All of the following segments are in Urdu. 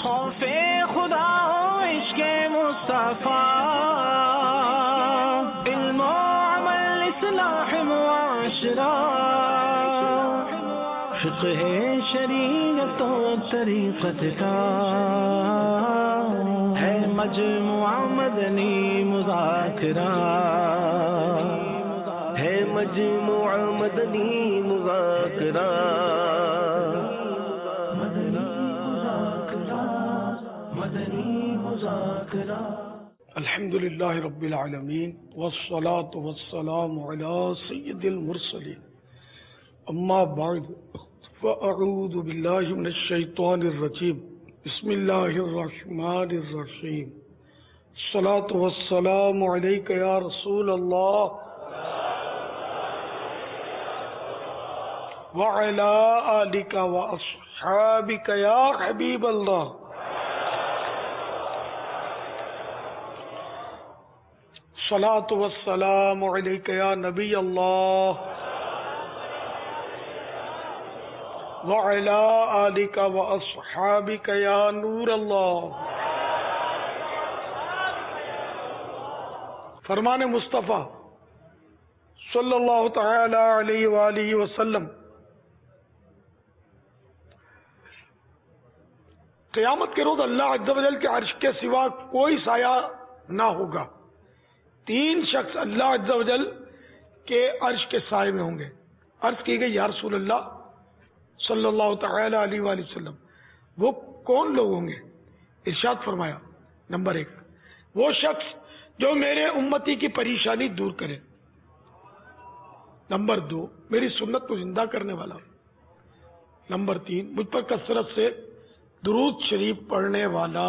خوف خدا ہو عشق مصطفیٰ، علم و عمل اصلاح معاشرہ، فقہ شریعت و طریقت کا ہے مجموعہ مدنی مذاکرہ، ہے مجموعہ مدنی مذاکرہ، مدنی مذاکرہ۔ الحمد للہ رب العالمین والصلاة والسلام علی سید المرسلین، اما بعد فاعوذ باللہ من الشیطان الرجیم، بسم اللہ الرحمن الرحیم، الصلاة والسلام علیک یا رسول اللہ وعلی آلک واصحابک یا حبیب اللہ۔ الصلاة والسلام علیک یا نبی اللہ وعلی آلک واصحابک یا نور اللہ۔ فرمان مصطفیٰ صلی اللہ تعالی علیہ وآلہ وسلم، قیامت کے روز اللہ عز و جل کے عرش کے سوا کوئی سایہ نہ ہوگا۔ تین شخص اللہ عز و جل کے عرش کے سائے میں ہوں گے۔ عرض کی گئی یا رسول اللہ صلی اللہ تعالی علیہ وآلہ وسلم، وہ کون لوگ ہوں گے؟ ارشاد فرمایا، نمبر 1 وہ شخص جو میرے امتی کی پریشانی دور کرے، نمبر 2 میری سنت کو زندہ کرنے والا، نمبر 3 مجھ پر کثرت سے درود شریف پڑھنے والا۔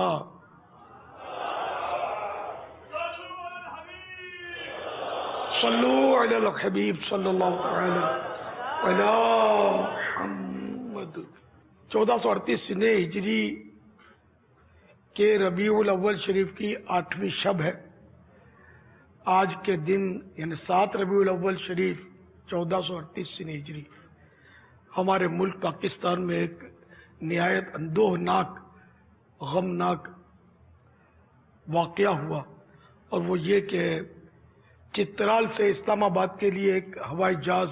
صلو علی الحبیب صلی اللہ تعالی علی محمد۔ 1438 سنہ ہجری کے ربیع الاول شریف کی 8ویں شب ہے۔ آج کے دن یعنی 7 ربیع الاول شریف 1438 سنہ ہجری ہمارے ملک پاکستان میں ایک نہایت اندوہناک غمناک واقعہ ہوا، اور وہ یہ کہ چترال سے اسلام آباد کے لیے ایک ہوائی جہاز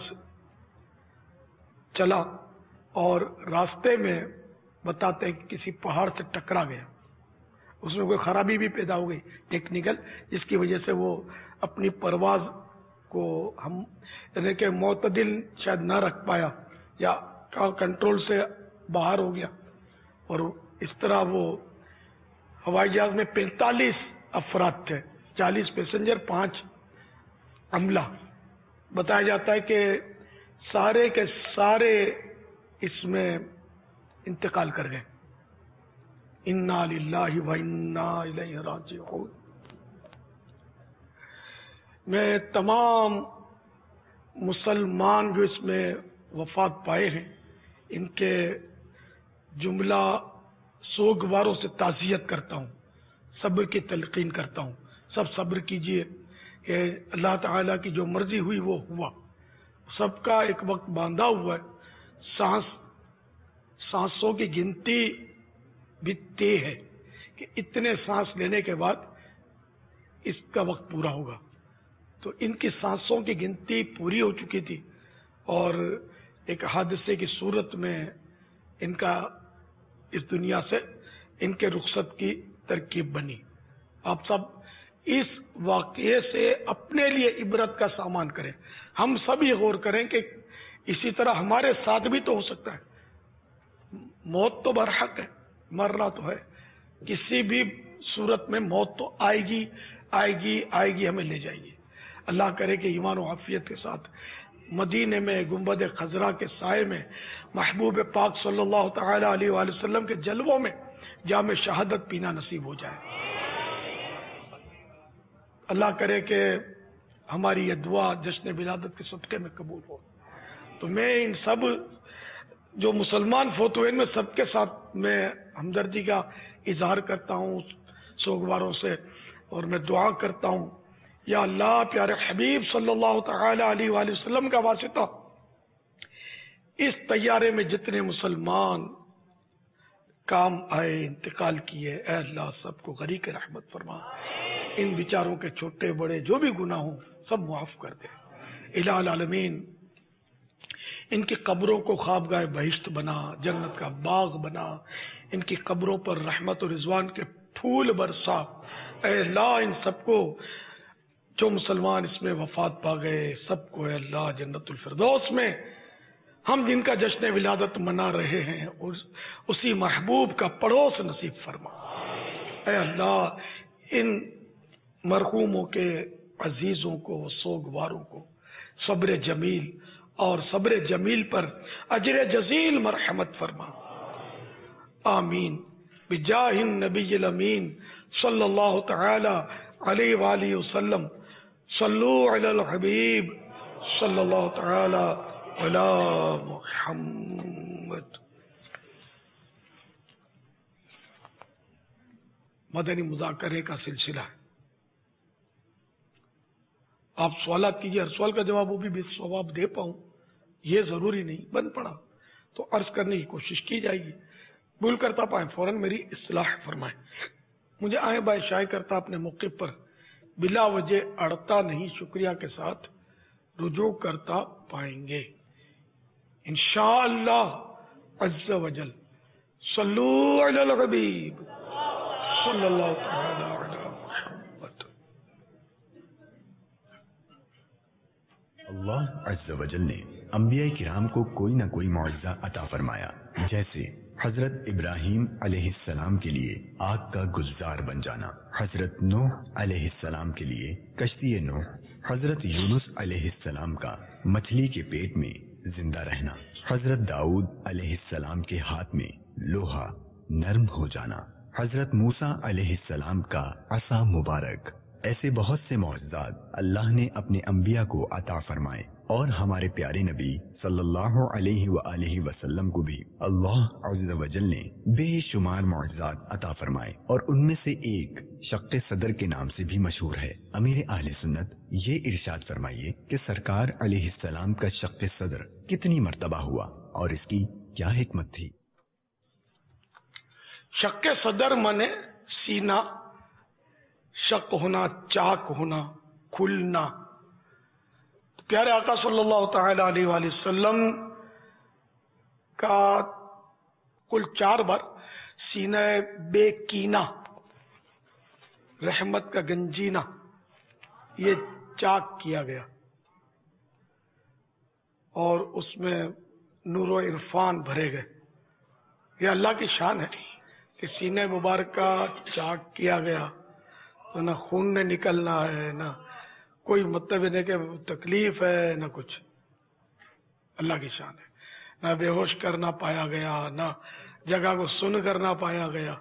چلا اور راستے میں بتاتے ہیں کہ کسی پہاڑ سے ٹکرا گیا۔ اس میں کوئی خرابی بھی پیدا ہو گئی ٹیکنیکل، جس کی وجہ سے وہ اپنی پرواز کو ہم یعنی کہ معتدل شاید نہ رکھ پایا یا کنٹرول سے باہر ہو گیا، اور اس طرح وہ ہوائی جہاز میں 45 افراد تھے، 40 پیسنجر 5 عملہ۔ بتایا جاتا ہے کہ سارے کے سارے اس میں انتقال کر گئے۔ انا للہ و انا الیہ راجعون۔ میں تمام مسلمان جو اس میں وفات پائے ہیں ان کے جملہ سوگواروں سے تعزیت کرتا ہوں، صبر کی تلقین کرتا ہوں۔ سب صبر کیجئے کہ اللہ تعالیٰ کی جو مرضی ہوئی وہ ہوا۔ سب کا ایک وقت باندھا ہوا ہے، سانسوں کی گنتی بھی طے ہے کہ اتنے سانس لینے کے بعد اس کا وقت پورا ہوگا۔ تو ان کی سانسوں کی گنتی پوری ہو چکی تھی، اور ایک حادثے کی صورت میں ان کا اس دنیا سے ان کے رخصت کی ترکیب بنی۔ آپ سب اس واقعے سے اپنے لیے عبرت کا سامان کریں۔ ہم سب یہ غور کریں کہ اسی طرح ہمارے ساتھ بھی تو ہو سکتا ہے۔ موت تو برحق ہے، مرنا تو ہے، کسی بھی صورت میں موت تو آئے گی آئے گی آئے گی، ہمیں لے جائے گی۔ اللہ کرے کہ ایمان و عافیت کے ساتھ مدینے میں گنبد خضرا کے سائے میں محبوب پاک صلی اللہ تعالی علیہ وآلہ وسلم کے جلووں میں جام شہادت پینا نصیب ہو جائے۔ اللہ کرے کہ ہماری یہ دعا جشن ولادت کے صدقے میں قبول ہو۔ تو میں ان سب جو مسلمان فوت ہوئے ان میں سب کے ساتھ میں ہمدردی کا اظہار کرتا ہوں سوگواروں سے، اور میں دعا کرتا ہوں یا اللہ پیارے حبیب صلی اللہ تعالی علیہ وآلہ وسلم کا واسطہ اس طیارے میں جتنے مسلمان کام آئے انتقال کیے، اے اللہ سب کو غریق رحمت فرما، ان بیچاروں کے چھوٹے بڑے جو بھی گناہ ہوں سب معاف کر دے الہ العالمین۔ ان کی قبروں کو خوابگاہ بہشت بنا، جنت کا باغ بنا، ان کی قبروں پر رحمت و رضوان کے پھول برسا، اے اللہ ان سب کو جو مسلمان اس میں وفات پا گئے سب کو اے اللہ جنت الفردوس میں ہم جن کا جشن ولادت منا رہے ہیں اسی محبوب کا پڑوس نصیب فرما۔ اے اللہ ان مرحوموں کے عزیزوں کو، سوگواروں کو صبر جمیل اور صبر جمیل پر اجر جزیل مرحمت فرما، آمین بجاہ النبی الامین صلی اللہ تعالی علیہ وآلہ وسلم۔ صلو علی الحبیب صلی اللہ تعالی علی محمد۔ مدنی مذاکرے کا سلسلہ ہے، آپ سوالات کیجیے، ہر سوال کا جواب وہ بھی بے ثواب دے پاؤں یہ ضروری نہیں، بن پڑا تو عرض کرنے کی کوشش کی جائے گی، بھول کرتا پائیں فوراً میری اصلاح فرمائیں، مجھے آئیں بائیں شائع کرتا اپنے موقف پر بلا وجہ اڑتا نہیں، شکریہ کے ساتھ رجوع کرتا پائیں گے انشاءاللہ عز وجل۔ صلو علی الحبیب صلی اللہ تعالی علی محمد۔ اللہ عز و جل نے انبیاء کرام کو کوئی نہ کوئی معجزہ عطا فرمایا، جیسے حضرت ابراہیم علیہ السلام کے لیے آگ کا گلزار بن جانا، حضرت نوح علیہ السلام کے لیے کشتی نوح، حضرت یونس علیہ السلام کا مچھلی کے پیٹ میں زندہ رہنا، حضرت داؤد علیہ السلام کے ہاتھ میں لوہا نرم ہو جانا، حضرت موسیٰ علیہ السلام کا عصا مبارک۔ ایسے بہت سے معجزات اللہ نے اپنے انبیاء کو عطا فرمائے، اور ہمارے پیارے نبی صلی اللہ علیہ وآلہ وسلم کو بھی اللہ عز و جل نے بے شمار معجزات عطا فرمائے، اور ان میں سے ایک شق صدر کے نام سے بھی مشہور ہے۔ امیر اہل سنت یہ ارشاد فرمائیے کہ سرکار علیہ السلام کا شق صدر کتنی مرتبہ ہوا اور اس کی کیا حکمت تھی؟ شق صدر مانے سینہ، شق ہونا، چاک ہونا، کھلنا۔ پیارے آقا صلی اللہ تعالی علیہ وآلہ وسلم کا کل 4 بار سینہ بے کینہ، رحمت کا گنجینہ، یہ چاک کیا گیا اور اس میں نور و عرفان بھرے گئے۔ یہ اللہ کی شان ہے کہ سینہ مبارکہ چاک کیا گیا، تو نہ خون نے نکلنا ہے، نہ کوئی مطلب نہیں کہ تکلیف ہے، نہ کچھ، اللہ کی شان ہے۔ نہ بے ہوش کرنا پایا گیا، نہ جگہ کو سن کرنا پایا گیا۔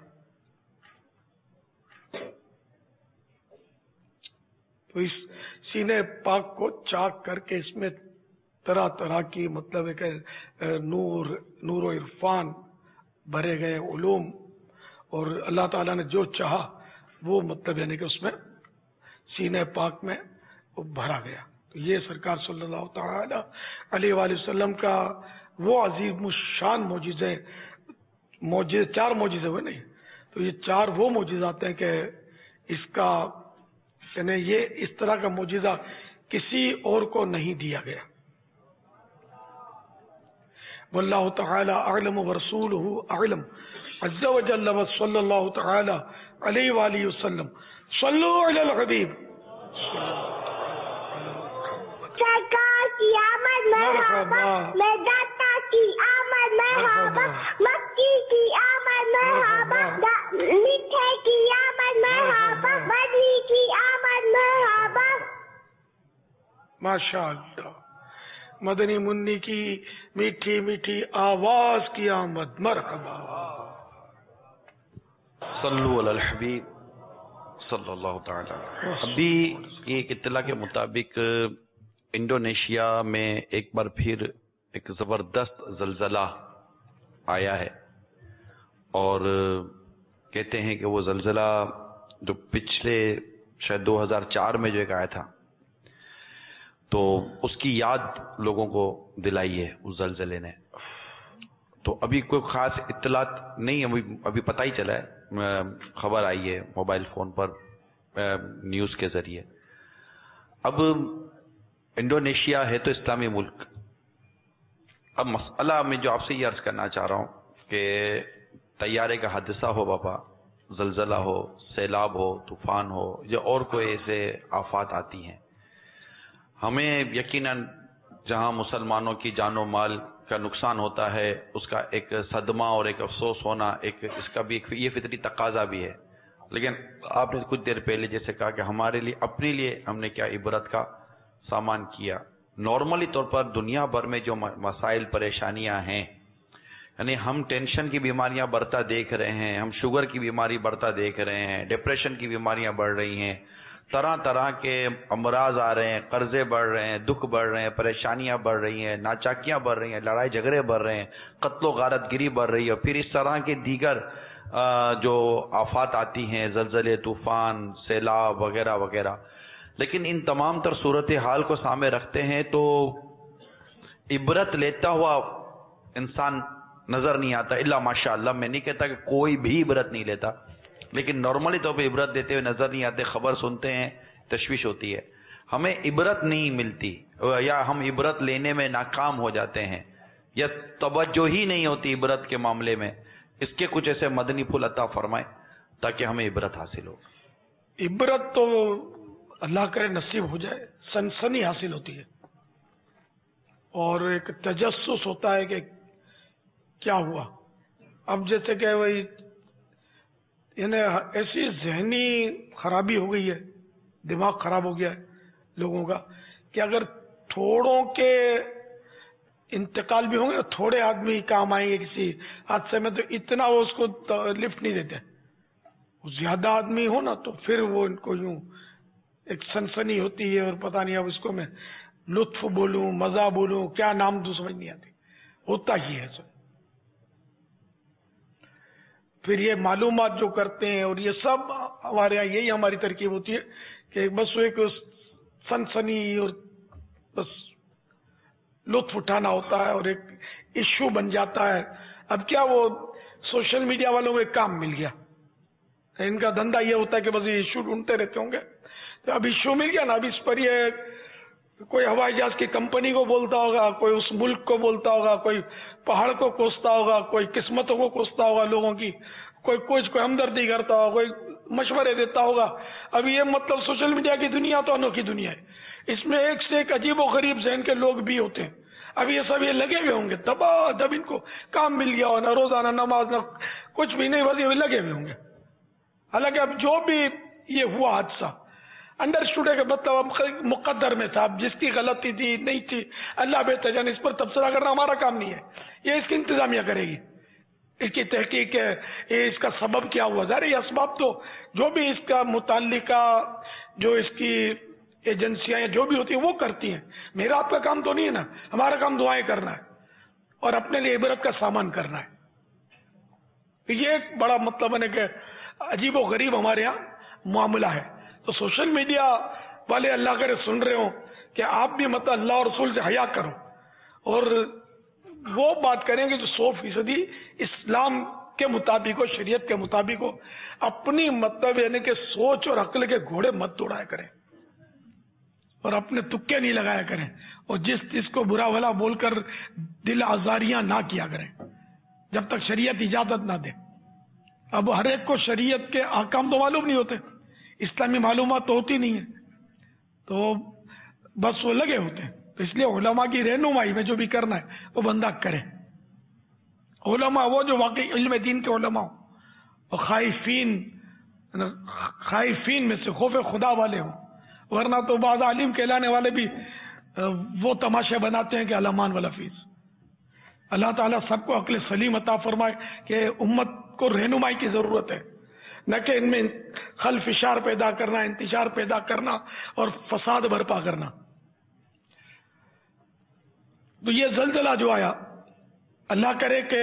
تو اس سینے پاک کو چاک کر کے اس میں طرح طرح کی مطلب ہے کہ نور و عرفان بھرے گئے، علوم، اور اللہ تعالیٰ نے جو چاہا وہ مطلب یعنی کہ اس میں سینے پاک میں بھرا گیا۔ تو یہ سرکار صلی اللہ تعالی علیہ وآلہ وسلم کا وہ عظیم الشان معجزے 4 معجزے ہوئے نہیں، تو یہ 4 وہ معجزات ہیں کہ اس کا یعنی یہ اس طرح کا معجزہ کسی اور کو نہیں دیا گیا۔ واللہ تعالی اعلم ورسولہ اعلم عز و جل صلی اللہ تعالی علیہ وآلہ وسلم۔ صلو علی الحبیب۔ سرکار کی آمد مرحبا، میداتا کی آمد مرحبا، مکی کی آمد مرحبا، میٹھے کی آمد مرحبا، بدری کی آمد مرحبا۔ ماشاء اللہ، مدنی منی کی میٹھی میٹھی آواز کی آمد مرحبا۔ صلو علی الحبیب صلی اللہ تعالی۔ ابھی ایک اطلاع کے مطابق انڈونیشیا میں ایک بار پھر ایک زبردست زلزلہ آیا ہے، اور کہتے ہیں کہ وہ زلزلہ جو پچھلے شاید 2004 میں جو ایک آیا تھا، تو اس کی یاد لوگوں کو دلائی ہے اس زلزلے نے۔ تو ابھی کوئی خاص اطلاعات نہیں، ابھی پتہ ہی چلا ہے، خبر آئی ہے موبائل فون پر نیوز کے ذریعے. اب انڈونیشیا ہے تو اسلامی ملک. اب مسئلہ میں جو آپ سے یہ عرض کرنا چاہ رہا ہوں کہ طیارے کا حادثہ ہو بابا، زلزلہ ہو، سیلاب ہو، طوفان ہو یا اور کوئی ایسے آفات آتی ہیں، ہمیں یقیناً جہاں مسلمانوں کی جان و مال کا نقصان ہوتا ہے اس کا ایک صدمہ اور ایک افسوس ہونا، اس کا بھی یہ فطری تقاضا بھی ہے. لیکن آپ نے کچھ دیر پہلے جیسے کہا کہ ہمارے لیے اپنے لیے ہم نے کیا عبرت کا سامان کیا. نارملی طور پر دنیا بھر میں جو مسائل پریشانیاں ہیں، یعنی ہم ٹینشن کی بیماریاں بڑھتا دیکھ رہے ہیں، ہم شوگر کی بیماری بڑھتا دیکھ رہے ہیں، ڈپریشن کی بیماریاں بڑھ رہی ہیں، طرح طرح کے امراض آ رہے ہیں، قرضے بڑھ رہے ہیں، دکھ بڑھ رہے ہیں، پریشانیاں بڑھ رہی ہیں، ناچاکیاں بڑھ رہی ہیں، لڑائی جھگڑے بڑھ رہے ہیں، قتل و غارت گری بڑھ رہی ہے، پھر اس طرح کے دیگر جو آفات آتی ہیں، زلزلے، طوفان، سیلاب وغیرہ وغیرہ. لیکن ان تمام تر صورتحال کو سامنے رکھتے ہیں تو عبرت لیتا ہوا انسان نظر نہیں آتا الا ماشاء اللہ. میں نہیں کہتا کہ کوئی بھی عبرت نہیں لیتا، لیکن نارملی طور پہ عبرت دیتے ہوئے نظر نہیں آتے. خبر سنتے ہیں تشویش ہوتی ہے، ہمیں عبرت نہیں ملتی یا ہم عبرت لینے میں ناکام ہو جاتے ہیں یا توجہ ہی نہیں ہوتی عبرت کے معاملے میں. اس کے کچھ ایسے مدنی پھول عطا فرمائیں تاکہ ہمیں عبرت حاصل ہو. عبرت تو اللہ کرے نصیب ہو جائے. سنسنی حاصل ہوتی ہے اور ایک تجسس ہوتا ہے کہ کیا ہوا. اب جیسے کہ وہی یعنی ایسی ذہنی خرابی ہو گئی ہے، دماغ خراب ہو گیا ہے لوگوں کا کہ اگر تھوڑوں کے انتقال بھی ہوں گے، تھوڑے آدمی کام آئیں گے کسی حادثے میں تو اتنا وہ اس کو لفٹ نہیں دیتے. زیادہ آدمی ہو نا تو پھر وہ ان کو یوں ایک سنسنی ہوتی ہے اور پتہ نہیں اب اس کو میں لطف بولوں، مزہ بولوں، کیا نام دوں سمجھ نہیں آتی. ہوتا ہی ہے سب. پھر یہ معلومات جو کرتے ہیں اور یہ سب ہمارے یہاں یہی ہماری ترکیب ہوتی ہے کہ بس وہ ایک سنسنی اور بس لطف اٹھانا ہوتا ہے اور ایک ایشو بن جاتا ہے. اب کیا وہ سوشل میڈیا والوں کو ایک کام مل گیا، ان کا دھندا یہ ہوتا ہے کہ بس یہ ایشو ڈھونڈتے رہتے ہوں گے. تو اب ایشو مل گیا نا، اب اس پر یہ کوئی ہوائی جہاز کی کمپنی کو بولتا ہوگا، کوئی اس ملک کو بولتا ہوگا، کوئی پہاڑ کو کوستا ہوگا، کوئی قسمتوں کو کوستا ہوگا لوگوں کی، کوئی ہمدردی کرتا ہوگا، کوئی مشورے دیتا ہوگا. اب یہ مطلب سوشل میڈیا کی دنیا تو انوکھی دنیا ہے، اس میں ایک سے ایک عجیب و غریب ذہن کے لوگ بھی ہوتے ہیں. اب یہ سب یہ لگے ہوئے ہوں گے، دبا دب ان کو کام مل گیا ہو، نہ روزانہ نماز نہ کچھ بھی نہیں، بس یہ لگے ہوئے ہوں گے. حالانکہ اب جو بھی یہ ہوا حادثہ انڈرسٹوڈ ہے کہ مطلب اب مقدر میں تھا، اب جس کی غلطی تھی نہیں تھی اللہ بہتر جانے، اس پر تبصرہ کرنا ہمارا کام نہیں ہے، یہ اس کی انتظامیہ کرے گی، اس کی تحقیق ہے، یہ اس کا سبب کیا ہوا. ظاہر یہ اسباب تو جو بھی اس کا متعلقہ جو اس کی ایجنسیاں جو بھی ہوتی ہیں وہ کرتی ہیں. میرا آپ کا کام تو نہیں ہے نا، ہمارا کام دعائیں کرنا ہے اور اپنے لیے عبرت کا سامان کرنا ہے. یہ ایک بڑا مطلب ہے کہ عجیب و غریب ہمارے یہاں معاملہ ہے. تو سوشل میڈیا والے اللہ کرے سن رہے ہوں کہ آپ بھی مطلب اللہ اور رسول سے حیا کرو اور وہ بات کریں گے جو 100% اسلام کے مطابق ہو، شریعت کے مطابق ہو. اپنی مطلب یعنی کہ سوچ اور عقل کے گھوڑے مت دوڑایا کریں اور اپنے تکے نہیں لگایا کریں اور جس کو برا بھلا بول کر دل آزاریاں نہ کیا کریں جب تک شریعت اجازت نہ دے. اب ہر ایک کو شریعت کے احکام تو معلوم نہیں ہوتے، اسلامی معلومات تو ہوتی نہیں ہے، تو بس وہ لگے ہوتے ہیں. تو اس لیے علماء کی رہنمائی میں جو بھی کرنا ہے وہ بندہ کرے. علماء وہ جو واقعی علم دین کے علماء اور خائفین میں سے خوف خدا والے ہوں، ورنہ تو بعض عالم کہلانے والے بھی وہ تماشے بناتے ہیں کہ علمان والا فیس. اللہ تعالیٰ سب کو عقل سلیم عطا فرمائے کہ امت کو رہنمائی کی ضرورت ہے، نہ کہ ان میں خلفشار پیدا کرنا، انتشار پیدا کرنا اور فساد برپا کرنا. تو یہ زلزلہ جو آیا، اللہ کرے کہ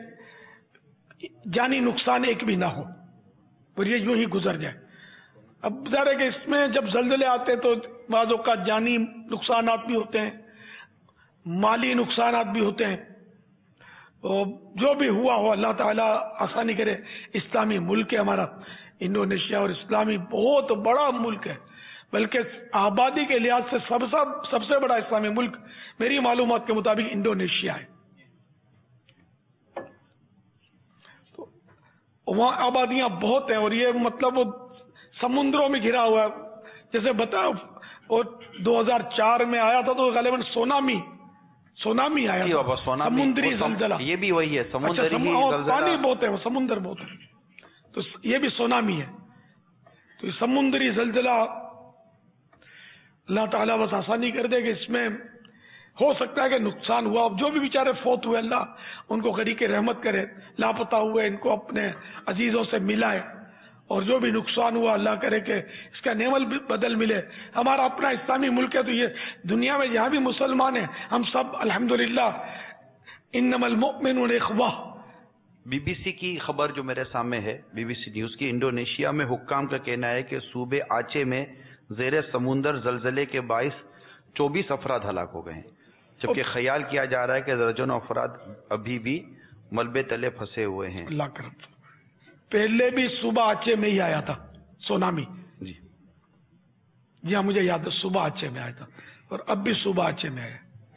جانی نقصان ایک بھی نہ ہو اور یہ یوں ہی گزر جائے. اب ظاہر ہے کہ اس میں جب زلزلے آتے تو بعض اوقات جانی نقصانات بھی ہوتے ہیں، مالی نقصانات بھی ہوتے ہیں. جو بھی ہوا ہو اللہ تعالیٰ آسانی کرے. اسلامی ملک ہے ہمارا انڈونیشیا، اور اسلامی بہت بڑا ملک ہے، بلکہ آبادی کے لحاظ سے سب سے بڑا اسلامی ملک میری معلومات کے مطابق انڈونیشیا ہے. تو وہاں آبادیاں بہت ہیں، اور یہ مطلب وہ سمندروں میں گھرا ہوا ہے. جیسے بتاؤ، اور 2004 میں آیا تھا تو غالباً سونامی آیا تھا، سمندری زلزلہ. یہ بھی وہی ہے، سمندری پانی بہت ہے، وہ سمندر بہت ہے، تو یہ بھی سونامی ہے. تو یہ سمندری زلزلہ اللہ تعالیٰ بس آسانی کر دے کہ اس میں ہو سکتا ہے کہ نقصان ہوا. اب جو بھی بیچارے فوت ہوئے اللہ ان کو غریق رحمت کرے، لاپتہ ہوئے ان کو اپنے عزیزوں سے ملائے، اور جو بھی نقصان ہوا اللہ کرے کہ اس کا نعمت بدل ملے. ہمارا اپنا اسلامی ملک ہے، تو یہ دنیا میں جہاں بھی مسلمان ہیں ہم سب الحمدللہ انما المؤمنون اخوہ. بی بی سی کی خبر جو میرے سامنے ہے، بی بی سی نیوز کی، انڈونیشیا میں حکام کا کہنا ہے کہ صوبے آچے میں زیر سمندر زلزلے کے باعث 24 افراد ہلاک ہو گئے ہیں، جبکہ خیال کیا جا رہا ہے کہ درجنوں افراد ابھی بھی ملبے تلے پھنسے ہوئے ہیں. اللہ کرم. پہلے بھی صوبہ آچے میں ہی آیا تھا سونامی. جی ہاں مجھے یاد ہے، صوبہ آچے میں آیا تھا، اور اب بھی صوبہ آچے میں آیا.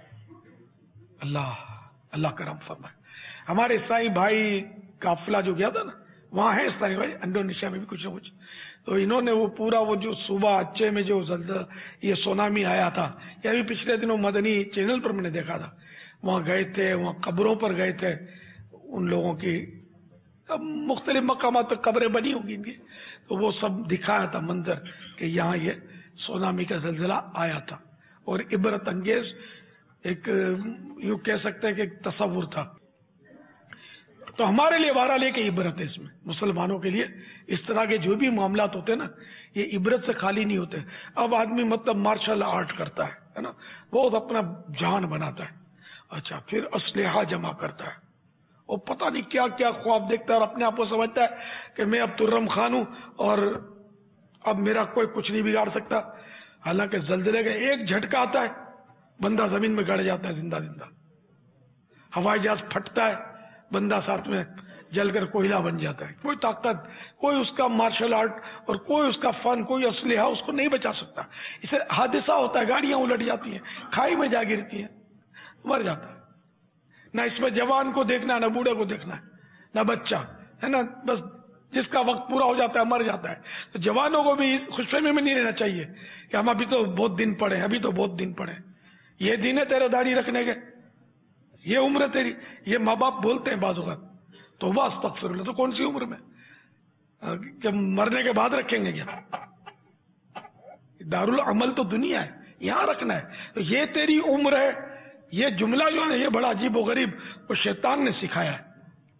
اللہ کرم فرمائے. ہمارے عیسائی بھائی قافلہ جو گیا تھا نا، وہاں ہے عیسائی بھائی انڈونیشیا میں بھی کچھ نہ کچھ، تو انہوں نے وہ پورا وہ جو صوبہ اچے میں جو زلزلہ یہ سونامی آیا تھا، یہ بھی پچھلے دنوں مدنی چینل پر میں نے دیکھا تھا، وہاں گئے تھے، وہاں قبروں پر گئے تھے ان لوگوں کی، مختلف مقامات پر قبریں بنی ہوں گی ان کی، تو وہ سب دکھایا تھا منظر کہ یہاں یہ سونامی کا زلزلہ آیا تھا. اور عبرت انگیز ایک یوں کہہ سکتے ہیں کہ ایک تصور تھا. تو ہمارے لیے بہرحال ایک عبرت ہے اس میں، مسلمانوں کے لیے اس طرح کے جو بھی معاملات ہوتے ہیں نا، یہ عبرت سے خالی نہیں ہوتے. اب آدمی مطلب مارشل آرٹ کرتا ہے نا، بہت اپنا جان بناتا ہے، اچھا پھر اسلحہ جمع کرتا ہے، اور پتہ نہیں کیا کیا خواب دیکھتا ہے، اور اپنے آپ کو سمجھتا ہے کہ میں اب ترم خان ہوں اور اب میرا کوئی کچھ نہیں بگاڑ سکتا. حالانکہ زلزلے کا ایک جھٹکا آتا ہے، بندہ زمین میں گڑ جاتا ہے زندہ زندہ. ہوائی جہاز پھٹتا ہے، بندہ ساتھ میں جل کر کوئلہ بن جاتا ہے. کوئی طاقت، کوئی اس کا مارشل آرٹ اور کوئی اس کا فن، کوئی اسلحہ اس کو نہیں بچا سکتا. اسے حادثہ ہوتا ہے، گاڑیاں الٹ جاتی ہیں، کھائی میں جا گرتی ہیں، مر جاتا ہے. نہ اس میں جوان کو دیکھنا ہے، نہ بوڑھے کو دیکھنا ہے، نہ بچہ ہے نا، بس جس کا وقت پورا ہو جاتا ہے مر جاتا ہے. تو جوانوں کو بھی خوش فہمی میں نہیں رہنا چاہیے کہ ہم ابھی تو بہت دن پڑے ہیں، ابھی تو بہت دن پڑے. یہ دن ہے تیرے داڑھی رکھنے کے، یہ عمر تیری. یہ ماں باپ بولتے ہیں بعض اوقات، تو بس استغفر اللہ، تو کون سی عمر میں کہ مرنے کے بعد رکھیں گے کیا؟ دارالعمل تو دنیا ہے، یہاں رکھنا ہے. تو یہ تیری عمر ہے. یہ جملہ جو ہے یہ بڑا عجیب و غریب وہ شیطان نے سکھایا ہے.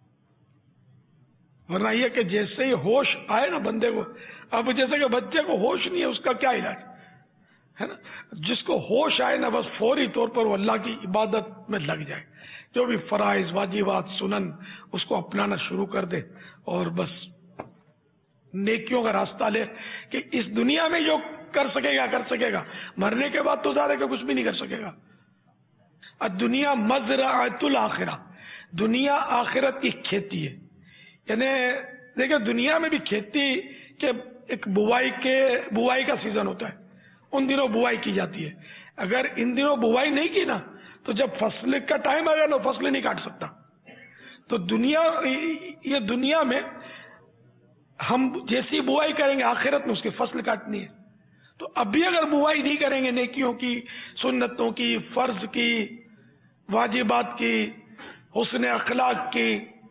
ورنہ یہ کہ جیسے ہی ہوش آئے نا بندے کو، اب جیسے کہ بچے کو ہوش نہیں ہے، اس کا کیا علاج ہے نا؟ جس کو ہوش آئے نا، بس فوری طور پر وہ اللہ کی عبادت میں لگ جائے، جو بھی فرائض واجبات سنن اس کو اپنانا شروع کر دے، اور بس نیکیوں کا راستہ لے کہ اس دنیا میں جو کر سکے گا کر سکے گا، مرنے کے بعد تو ظاہر ہے کہ کچھ بھی نہیں کر سکے گا. دنیا مزرعۃ الاخرہ، دنیا آخرت کی کھیتی ہے. یعنی دیکھیں دنیا میں بھی کھیتی کے ایک بوائی کا سیزن ہوتا ہے، ان دنوں بوائی کی جاتی ہے. اگر ان دنوں بوائی نہیں کی نا، تو جب فصل کا ٹائم آئے گا نا، فصل نہیں کاٹ سکتا. تو یہ دنیا میں ہم جیسی بوائی کریں گے، آخرت میں اس کی فصل کاٹنی ہے. تو ابھی اگر بوائی نہیں کریں گے نیکیوں کی، سنتوں کی، فرض کی، واجبات کی، حسن اخلاق کی،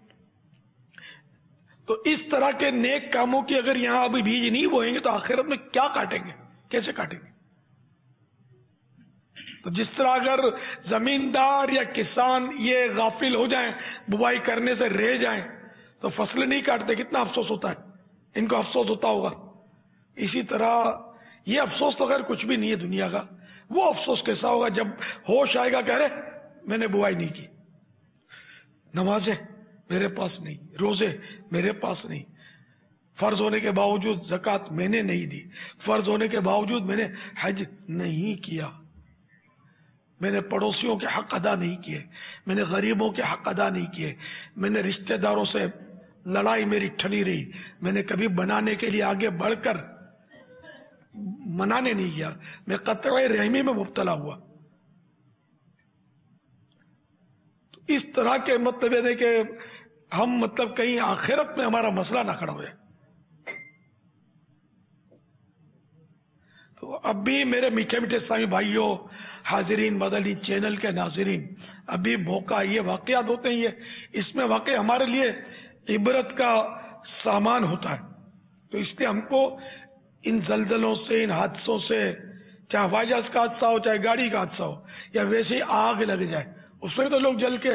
تو اس طرح کے نیک کاموں کی اگر یہاں ابھی بیج نہیں بوئیں گے تو آخرت میں کیا کاٹیں گے، کیسے کاٹیں گے؟ تو جس طرح اگر زمیندار یا کسان یہ غافل ہو جائیں، بوائی کرنے سے رہ جائیں، تو فصل نہیں کاٹتے، کتنا افسوس ہوتا ہے، ان کو افسوس ہوتا ہوگا. اسی طرح یہ افسوس تو غیر کچھ بھی نہیں ہے دنیا کا. وہ افسوس کیسا ہوگا جب ہوش آئے گا کہ ارے میں نے بوائی نہیں کی، نمازیں میرے پاس نہیں، روزے میرے پاس نہیں، فرض ہونے کے باوجود زکوٰۃ میں نے نہیں دی، فرض ہونے کے باوجود میں نے حج نہیں کیا، میں نے پڑوسیوں کے حق ادا نہیں کیے، میں نے غریبوں کے حق ادا نہیں کیے، میں نے رشتہ داروں سے لڑائی میری ٹھنی رہی، میں نے کبھی بنانے کے لیے آگے بڑھ کر منانے نہیں گیا، میں قطع رحمی میں مبتلا ہوا. تو اس طرح کے مطلب ہے کہ ہم مطلب کہیں آخرت میں ہمارا مسئلہ نہ کھڑا ہوئے. تو اب بھی میرے میٹھے میٹھے اسلامی بھائیوں، حاضرین مدنی چینل کے ناظرین، ابھی موقع یہ واقعات ہوتے ہیں، اس میں واقع ہمارے لیے عبرت کا سامان ہوتا ہے. تو اس لیے ہم کو ان زلزلوں سے، ان حادثوں سے، چاہے ہوائی جہاز کا حادثہ ہو، چاہے گاڑی کا حادثہ ہو، یا ویسے ہی آگ لگ جائے، اس میں تو لوگ جل کے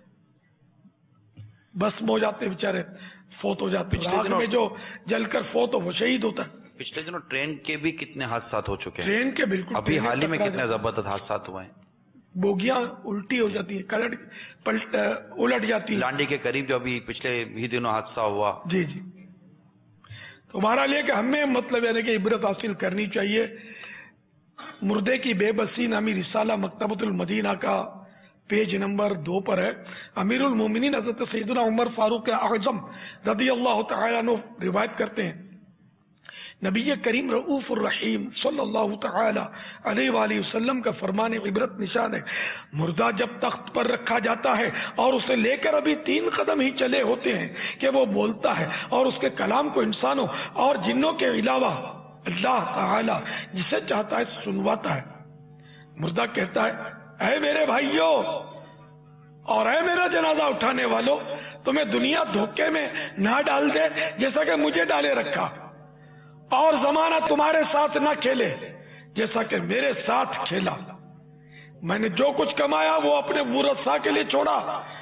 بسم ہو جاتے، بیچارے فوت ہو جاتے. آگ میں جو جل کر فوت ہو وہ شہید ہوتا ہے. پچھلے دنوں ٹرین کے بھی کتنے حادثات ہو چکے ہیں، ٹرین کے بالکل ابھی حال ہی میں کتنے زبردست حادثات ہوئے ہیں. بوگیاں الٹی ہو جاتی ہیں، الٹ جاتی ہیں. لانڈی کے قریب جو ابھی پچھلے ہی دنوں حادثہ ہوا. جی جی. تو ہمارا لیے کہ ہمیں مطلب یعنی کہ عبرت حاصل کرنی چاہیے. مردے کی بے بسی نامی رسالہ مکتبۃ المدینہ کا پیج نمبر 2 پر ہے. امیر المومنین حضرت سیدنا عمر فاروق اعظم رضی اللہ تعالیٰ عنہ روایت کرتے ہیں، نبی کریم رؤوف الرحیم صلی اللہ تعالی علیہ وآلہ وسلم کا فرمان عبرت نشان ہے، مردہ جب تخت پر رکھا جاتا ہے اور اسے لے کر ابھی 3 قدم ہی چلے ہوتے ہیں کہ وہ بولتا ہے، اور اس کے کلام کو انسانوں اور جنوں کے علاوہ اللہ تعالی جسے چاہتا ہے سنواتا ہے. مردہ کہتا ہے، اے میرے بھائیوں اور اے میرا جنازہ اٹھانے والوں، تمہیں دنیا دھوکے میں نہ ڈال دے جیسا کہ مجھے ڈالے رکھا، اور زمانہ تمہارے ساتھ نہ کھیلے جیسا کہ میرے ساتھ کھیلا. میں نے جو کچھ کمایا وہ اپنے ورثاء کے لیے چھوڑا.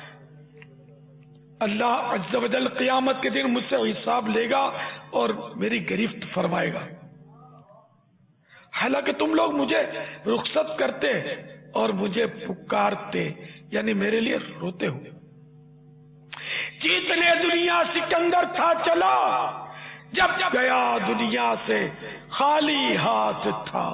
اللہ عز و جل قیامت کے دن مجھ سے حساب لے گا اور میری گرفت فرمائے گا. حالانکہ تم لوگ مجھے رخصت کرتے اور مجھے پکارتے، یعنی میرے لیے روتے ہوئے. جتنے دنیا سکندر تھا چلا، جب گیا دنیا سے خالی ہاتھ تھا.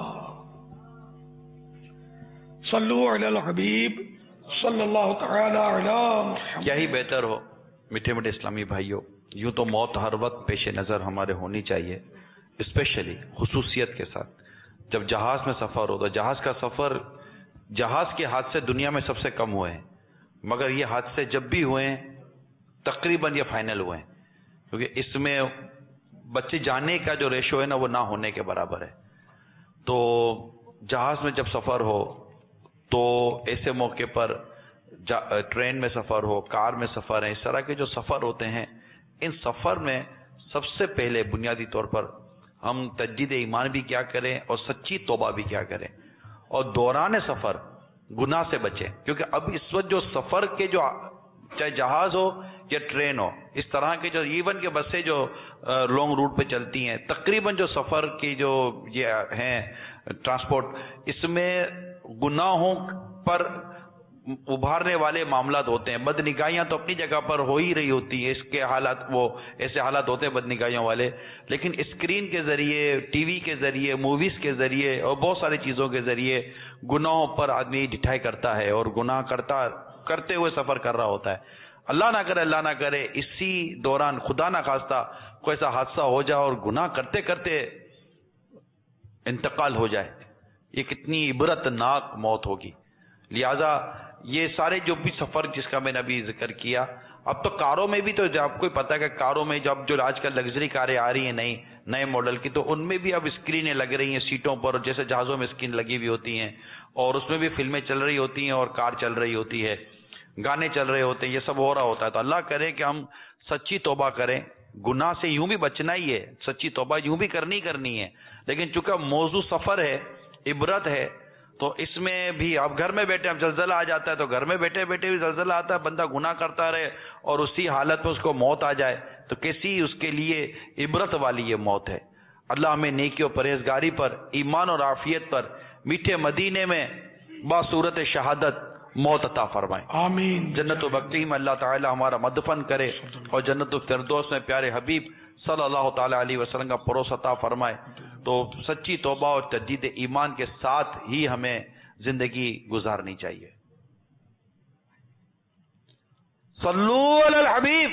صلو علی الحبیب صلی اللہ تعالی علی محمد. یہی بہتر ہو میٹھے میٹھے اسلامی بھائیوں. یوں تو موت ہر وقت پیش نظر ہمارے ہونی چاہیے، اسپیشلی خصوصیت کے ساتھ جب جہاز میں سفر ہو. تو جہاز کا سفر، جہاز کے حادثے دنیا میں سب سے کم ہوئے ہیں، مگر یہ حادثے جب بھی ہوئے ہیں تقریباً یہ فائنل ہوئے ہیں، کیونکہ اس میں بچے جانے کا جو ریشو ہے نا وہ نہ ہونے کے برابر ہے. تو جہاز میں جب سفر ہو تو ایسے موقع پر ٹرین میں سفر ہو، کار میں سفر ہے، اس طرح کے جو سفر ہوتے ہیں، ان سفر میں سب سے پہلے بنیادی طور پر ہم تجدید ایمان بھی کیا کریں اور سچی توبہ بھی کیا کریں، اور دوران سفر گناہ سے بچیں. کیونکہ اب اس وقت جو سفر کے جو چاہے جہاز ہو یا ٹرین ہو، اس طرح کے جو ایون کے بسیں جو لانگ روٹ پہ چلتی ہیں، تقریباً جو سفر کی جو یہ ہیں ٹرانسپورٹ، اس میں گناہوں پر ابھارنے والے معاملات ہوتے ہیں. بد نگاہیاں تو اپنی جگہ پر ہو ہی رہی ہوتی ہیں، اس کے حالات وہ ایسے حالات ہوتے ہیں بد نگاہیوں والے، لیکن اسکرین کے ذریعے، ٹی وی کے ذریعے، موویز کے ذریعے اور بہت ساری چیزوں کے ذریعے گناہوں پر آدمی ڈٹھائی کرتا ہے اور گناہ کرتے ہوئے سفر کر رہا ہوتا ہے. اللہ نہ کرے اسی دوران خدا نہ خواستہ کوئی ایسا حادثہ ہو جائے اور گناہ کرتے کرتے انتقال ہو جائے، یہ کتنی عبرت ناک موت ہوگی. لہذا یہ سارے جو بھی سفر جس کا میں نے ابھی ذکر کیا، اب تو کاروں میں بھی تو آپ کو پتا ہے کہ کاروں میں جب جو آج کل لگژری کاریں آ رہی ہیں نئے ماڈل کی، تو ان میں بھی اب اسکرینیں لگ رہی ہیں سیٹوں پر، جیسے جہازوں میں اسکرین لگی ہوئی ہوتی ہیں، اور اس میں بھی فلمیں چل رہی ہوتی ہیں اور کار چل رہی ہوتی ہے، گانے چل رہے ہوتے ہیں، یہ سب ہو رہا ہوتا ہے. تو اللہ کرے کہ ہم سچی توبہ کریں. گناہ سے یوں بھی بچنا ہی ہے، سچی توبہ یوں بھی کرنی ہے، لیکن چونکہ موضوع سفر ہے، عبرت ہے، تو اس میں بھی اب گھر میں بیٹھے، اب زلزلہ آ جاتا ہے تو گھر میں بیٹھے بھی زلزلہ آتا ہے، بندہ گناہ کرتا رہے اور اسی حالت میں اس کو موت آ جائے تو کیسی اس کے لیے عبرت والی یہ موت ہے. اللہ ہمیں نیکی و پرہیزگاری پر، ایمان اور عافیت پر، میٹھے مدینے میں باصورت شہادت موت عطا فرمائے. آمین. جنت و بقیع میں اللہ تعالی ہمارا مدفن کرے اور جنت الفردوس میں پیارے حبیب صلی اللہ تعالی علیہ وسلم کا پروس عطا فرمائے. تو سچی توبہ اور تجدید ایمان کے ساتھ ہی ہمیں زندگی گزارنی چاہیے. صلو علی الحبیب.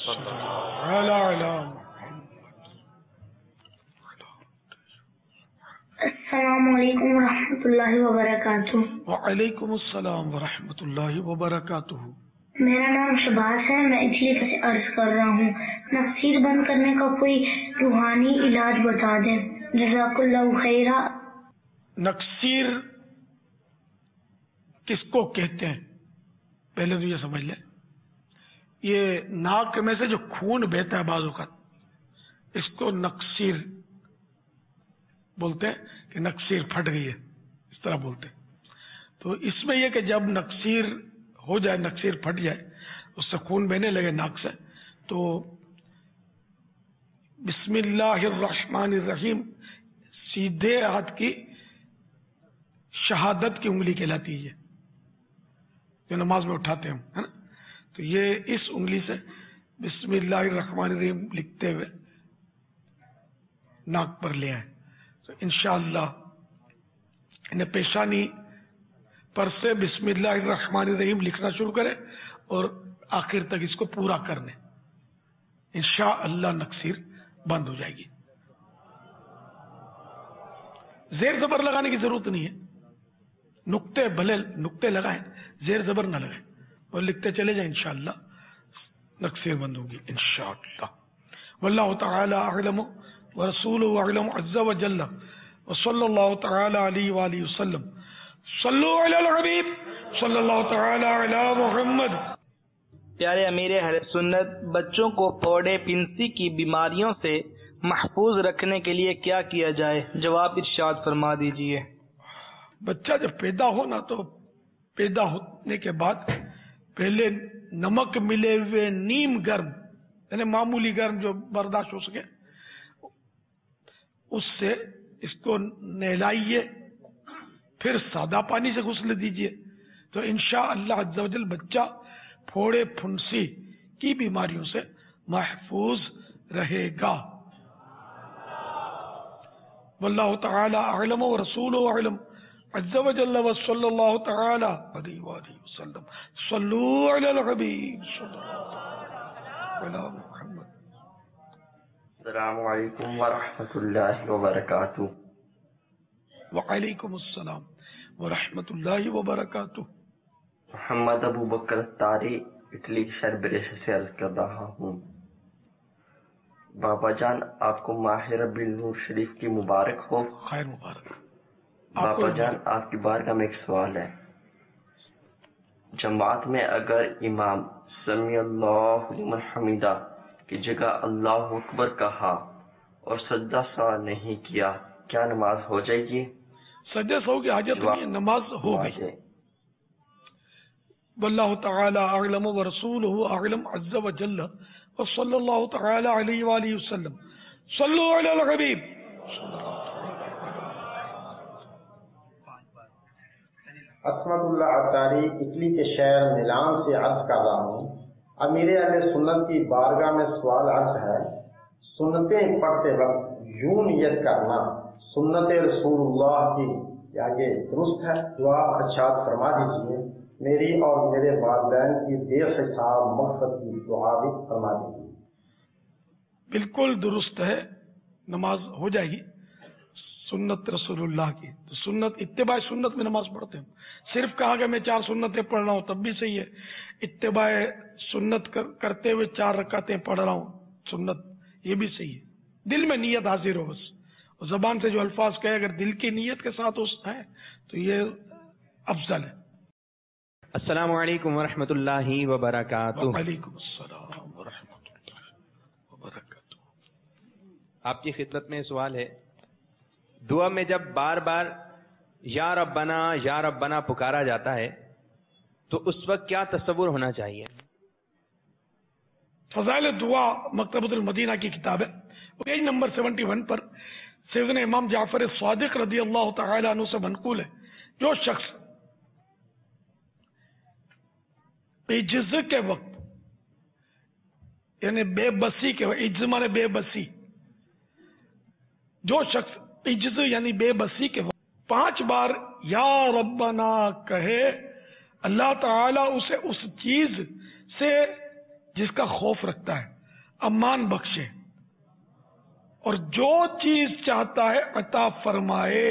السلام علیکم ورحمۃ اللہ وبرکاتہ. وعلیکم السلام ورحمۃ اللہ وبرکاتہ. میرا نام شباز ہے، میں اٹلی سے عرض کر رہا ہوں. نقصیر بند کرنے کا کوئی روحانی علاج بتا دیں، جزاک اللہ خیرہ. نقصیر کس کو کہتے ہیں پہلے تو یہ سمجھ لیں. یہ ناک میں سے جو خون بہتا ہے بعض اوقات، اس کو نقصیر بولتے ہیں کہ نقصیر پھٹ گئی ہے، اس طرح بولتے ہیں. تو اس میں یہ کہ جب نقصیر ہو جائے، نقصیر پھٹ جائے، اس سے خون بہنے لگے ناک سے، تو بسم اللہ الرحمن الرحیم سیدھے ہاتھ کی شہادت کی انگلی کہلاتی ہے جو نماز میں اٹھاتے ہیں، ہے نا. تو یہ اس انگلی سے بسم اللہ الرحمن الرحیم لکھتے ہوئے ناک پر لے آئیں. تو انشاءاللہ انہیں پیشانی پر سے بسم اللہ الرحمن الرحیم لکھنا شروع کریں اور آخر تک اس کو پورا کرنے، انشاءاللہ نقصیر بند ہو جائے گی. زیر زبر لگانے کی ضرورت نہیں ہے، نقطے بھلے نقطے لگائیں، زیر زبر نہ لگائیں اور لکھتے چلے جائیں، انشاءاللہ نقصیر بند ہوگی انشاءاللہ. واللہ تعالی اعلم ورسولہ اعلم عز وجل وصلی اللہ تعالی علیہ وآلہ وسلم. صلو علی الحبیب صلی اللہ تعالی علی محمد. پیارے امیر اہل سنت، بچوں کو پوڑے پنسی کی بیماریوں سے محفوظ رکھنے کے لیے کیا کیا جائے؟ جواب ارشاد فرما دیجئے. بچہ جب پیدا ہو نا تو پیدا ہونے کے بعد پہلے نمک ملے ہوئے نیم گرم، یعنی معمولی گرم جو برداشت ہو سکے، اس سے اس کو نہلائیے، پھر سادہ پانی سے غسل دیجیے، تو انشاءاللہ عز و جل بچہ پھوڑے پھنسی کی بیماریوں سے محفوظ رہے گا. واللہ تعالی اعلم ورسولہ اعلم عز و جل وصلی اللہ تعالی علیہ وآلہ وسلم. صلو علی الحبیب صلی اللہ علی محمد. السلام علیکم ورحمۃ اللہ وبرکاتہ. وعلیکم السلام ورحمۃ اللہ وبرکاتہ. محمد ابو بکر تاری اٹلی کے شہر بریش سے عرض کر رہا ہوں. بابا جان آپ کو ماہ ربیع النور شریف کی مبارک ہو. خیر مبارک. بابا جان آپ کی بارگاہ میں ایک سوال ہے. جماعت میں اگر امام سمی اللہ لمن حمیدہ کی جگہ اللہ اکبر کہا اور سجدہ سا نہیں کیا، کیا نماز ہو جائے گی؟ سجدہ سو کی حاجت نہیں، نماز ہو گئی. واللہ تعالی اعلم ورسولہ اعلم عز وجل وصلی اللہ تعالی علیہ وآلہ وسلم. صلو علی الحبیب. عصمت اللہ عطاری اٹلی کے شہر میلان سے عرض کر رہا ہوں. امیر اہل سنت کی بارگاہ میں سوال عرض ہے. سنتیں پڑھتے وقت یوں نیت کرنا سنت رسول اللہ کی آگے درست ہے؟ جواب ارشاد فرما دیجیے. میری اور میرے والدین کی بے حساب مغفرت کی دعا بھی فرما دیجیے. بالکل درست ہے، نماز ہو جائے گی سنت رسول اللہ کی. تو سنت اتباع سنت میں نماز پڑھتے ہیں. صرف کہا کہ میں 4 سنتیں پڑھ رہا ہوں تب بھی صحیح ہے. اتباع سنت کرتے ہوئے 4 رکعتیں پڑھ رہا ہوں سنت، یہ بھی صحیح ہے. دل میں نیت حاضر ہو بس، اور زبان سے جو الفاظ کہے اگر دل کی نیت کے ساتھ ہے تو یہ افضل ہے. السلام علیکم ورحمۃ اللہ وبرکاتہ. وعلیکم السلام ورحمۃ اللہ وبرکاتہ. آپ کی خدمت میں سوال ہے. دعا میں جب بار بار یا ربنا پکارا جاتا ہے تو اس وقت کیا تصور ہونا چاہیے؟ فضائل دعا مکتبۃ المدینہ کی کتاب ہے، پیج نمبر 71 پر سیدنا امام جعفر صادق رضی اللہ تعالی عنہ سے منقول ہے، جو شخص عجز کے وقت یعنی بے بسی کے وقت، عجز مانے بے بسی، جو شخص عجز یعنی بے بسی کے وقت 5 بار یا ربنا کہے، اللہ تعالی اسے اس چیز سے جس کا خوف رکھتا ہے امان بخشے اور جو چیز چاہتا ہے عطا فرمائے.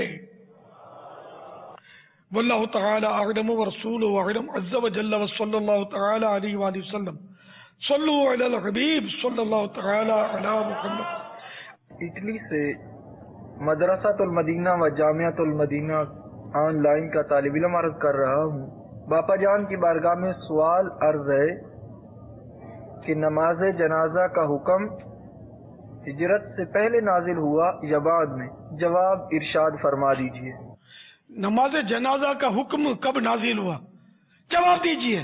واللہ تعالی اعلم ورسولہ اعلم عز وجل وصلی اللہ تعالی علیہ وآلہ وسلم. صلو علی الحبیب صلی اللہ تعالی علی محمد. اٹلی سے مدرسۃ المدینہ و جامعۃ المدینہ آن لائن کا طالب علم عرض کر رہا ہوں. باپا جان کی بارگاہ میں سوال عرض ہے کہ نماز جنازہ کا حکم ہجرت سے پہلے نازل ہوا یا بعد میں؟ جواب ارشاد فرما دیجئے. نماز جنازہ کا حکم کب نازل ہوا؟ جواب دیجئے.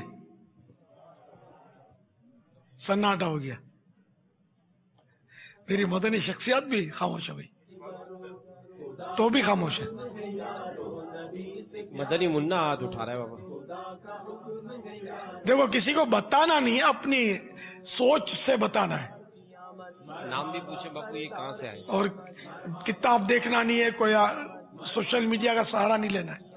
سناٹا ہو گیا. میری مدنی شخصیات بھی خاموش ہے بھائی، تو بھی خاموش ہے. مدنی منا ہاتھ اٹھا رہا ہے بابا. دیکھو کسی کو بتانا نہیں ہے، اپنی سوچ سے بتانا ہے. نام بھی پوچھے باپو یہ کہاں سے آئے، اور کتاب دیکھنا نہیں ہے، کوئی سوشل میڈیا کا سہارا نہیں لینا ہے.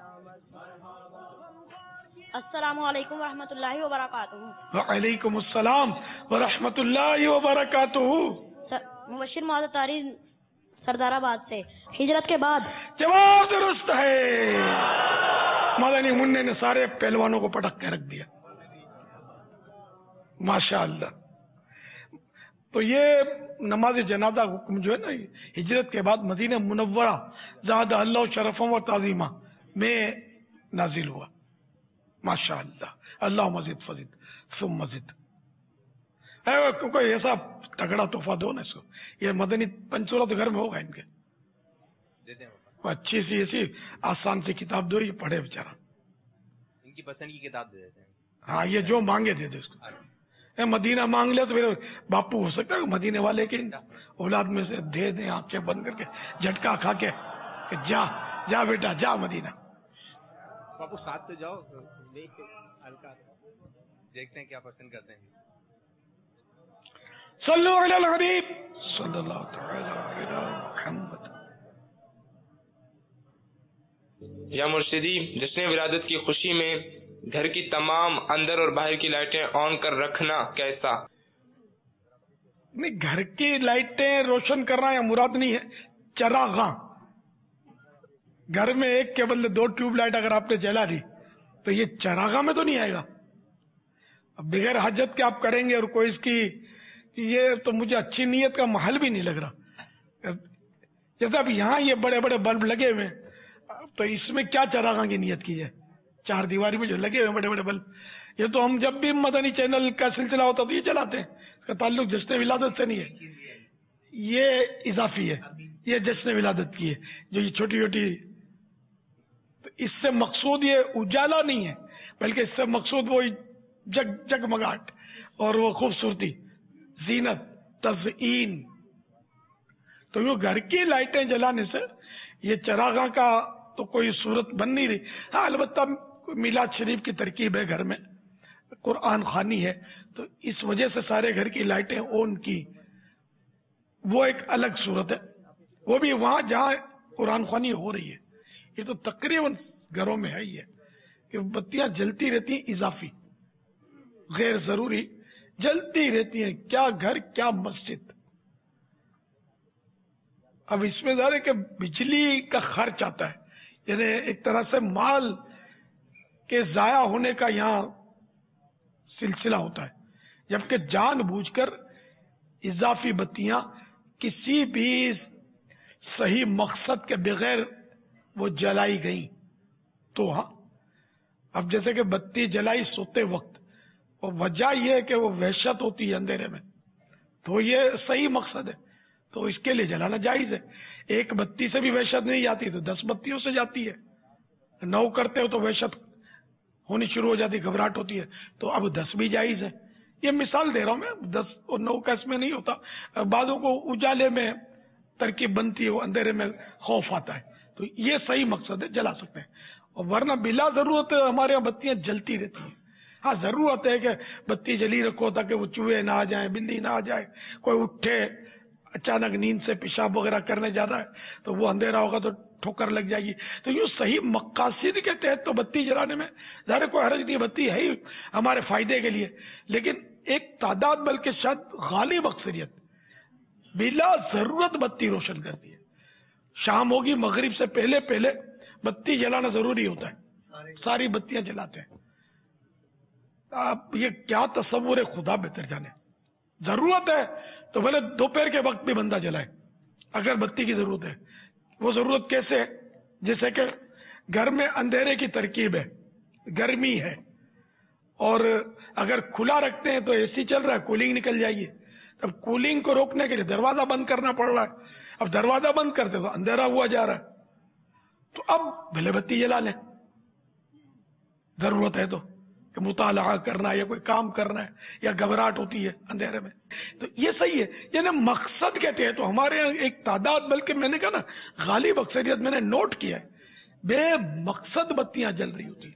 السلام علیکم ورحمۃ اللہ وبرکاتہ. وعلیکم السلام ورحمۃ اللہ وبرکاتہ. مبشر معاذ طاری سردار آباد سے. ہجرت کے بعد. جواب درست ہے. مدنی منع نے سارے پہلوانوں کو پٹک کے رکھ دیا. ماشاء اللہ. تو یہ نماز جنازہ حکم جو ہے نا ہجرت کے بعد مدینہ منورہ زاد اللہ شرفم و تعظیمہ میں نازل ہوا. ماشاء اللہ. اللہ مزید فزید ثم مزید. کوئی ایسا تگڑا تحفہ دو نا اس کو. یہ مدنی پنچورت گھر میں ہوگا ان کے. اچھی سی ایسی آسان سی کتاب دو، یہ پڑھے بیچارہ. ان کی پسند کی کتاب دے دیتے ہیں. ہاں یہ جو مانگے دے دے اس کو. مدینہ مانگ لے تو پھر باپو ہو سکتا ہے مدینے والے کے اولاد میں سے دے دیں آنکھیں بند کر کے جھٹکا کھا کے کہ جا جا بیٹا جا مدینہ. باپو ساتھ تو جاؤ، ہلکا دیکھتے ہیں کیا پسند کرتے ہیں. صلو علی الحبیب صلی اللہ تعالی علی محمد. یا مرشدی، جشن ولادت کی خوشی میں گھر کی تمام اندر اور باہر کی لائٹیں آن کر رکھنا کیسا؟ نہیں، گھر کی لائٹیں روشن کرنا یا مراد نہیں ہے چراغاں. گھر میں ایک کے بدلے 2 ٹیوب لائٹ اگر آپ نے جلا دی تو یہ چراغاں میں تو نہیں آئے گا. اب بغیر حاجت کے آپ کریں گے اور کوئی اس کی، یہ تو مجھے اچھی نیت کا محل بھی نہیں لگ رہا. جیسے اب یہاں یہ بڑے بڑے بلب لگے ہوئے تو اس میں کیا چراغاں کی نیت کی جائے؟ 4 دیواری میں جو لگے ہوئے بڑے بڑے بلب، یہ تو ہم جب بھی مدنی چینل کا سلسلہ ہوتا تو یہ چلاتے ہیں. اس کا تعلق جشن ولادت سے نہیں ہے، یہ اضافی ہے. یہ جشن ولادت کی ہے جو یہ چھوٹی چھوٹی. تو اس سے مقصود یہ اجالا نہیں ہے، بلکہ اس سے مقصود وہ جگمگاہٹ اور وہ خوبصورتی، زینت، تزئین. تو یہ گھر کی لائٹیں جلانے سے یہ چراغاں کا تو کوئی صورت بن نہیں رہی. ہاں البتہ میلاد شریف کی ترکیب ہے، گھر میں قرآن خوانی ہے تو اس وجہ سے سارے گھر کی لائٹیں آن کی، وہ ایک الگ صورت ہے. وہ بھی وہاں جہاں قرآن خوانی ہو رہی ہے. یہ تو تقریباً گھروں میں ہے ہی ہے کہ بتیاں جلتی رہتی ہیں اضافی، غیر ضروری جلتی رہتی ہیں. کیا گھر کیا مسجد. اب اس میں ظاہر ہے کہ بجلی کا خرچ آتا ہے، یعنی ایک طرح سے مال کے ضائع ہونے کا یہاں سلسلہ ہوتا ہے. جبکہ جان بوجھ کر اضافی بتیاں کسی بھی صحیح مقصد کے بغیر وہ جلائی گئی تو ہاں. اب جیسے کہ بتی جلائی سوتے وقت، اور وجہ یہ ہے کہ وہ وحشت ہوتی ہے اندھیرے میں، تو یہ صحیح مقصد ہے تو اس کے لیے جلانا جائز ہے. ایک بتی سے بھی وحشت نہیں جاتی تو 10 بتیوں سے جاتی ہے. 9 کرتے ہو تو وحشت ہونی شروع ہو جاتی، گھبراہٹ ہوتی ہے، تو اب 10 بھی جائز ہے. یہ مثال دے رہا ہوں میں، 10 اور 9 کا اس میں نہیں ہوتا. بعضوں کو اجالے میں ترکیب بنتی ہے، وہ اندھیرے میں خوف آتا ہے، تو یہ صحیح مقصد ہے، جلا سکتے ہیں. اور ورنہ بلا ضرورت ہمارے یہاں بتیاں جلتی رہتی ہیں. ہاں ضرورت ہے کہ بتی جلی رکھو تاکہ وہ چوہے نہ آ جائیں، بلی نہ آ جائے، کوئی اٹھے अचानक नींद से पेशाब वगैरह करने जा रहा है तो वो अंधेरा होगा तो ठोकर लग जाएगी। तो यूँ सही मकासिद के तहत तो बत्ती जलाने में ज़ाहिर कोई हर्ज नहीं, बत्ती है ही हमारे फायदे के लिए, लेकिन एक तादाद बल्कि शायद गालिब अक्सरियत बिला जरूरत बत्ती रोशन करती है। शाम होगी मगरिब से पहले पहले बत्ती जलाना जरूरी होता है, सारी बत्तियां जलाते हैं। आप ये क्या तस्वुर है, खुदा बेहतर जाने। जरूरत है तो भले दोपहर के वक्त भी बंदा जलाए अगर बत्ती की जरूरत है। वो जरूरत कैसे है, जैसे कि घर में अंधेरे की तरकीब है, गर्मी है, और अगर खुला रखते हैं तो एसी चल रहा है, कूलिंग निकल जाएगी। तब कूलिंग को रोकने के लिए दरवाजा बंद करना पड़ रहा है। अब दरवाजा बंद करते तो अंधेरा हुआ जा रहा है, तो अब भले बत्ती जला लें, जरूरत है तो मुताला करना है या कोई काम करना है या घबराहट होती है अंधेरे में, तो ये सही है। यानी मकसद कहते हैं तो हमारे यहाँ एक तादाद, बल्कि मैंने कहा ना गालिब अक्सरियत मैंने नोट किया है, बेमकसद बत्तियां जल रही होती है,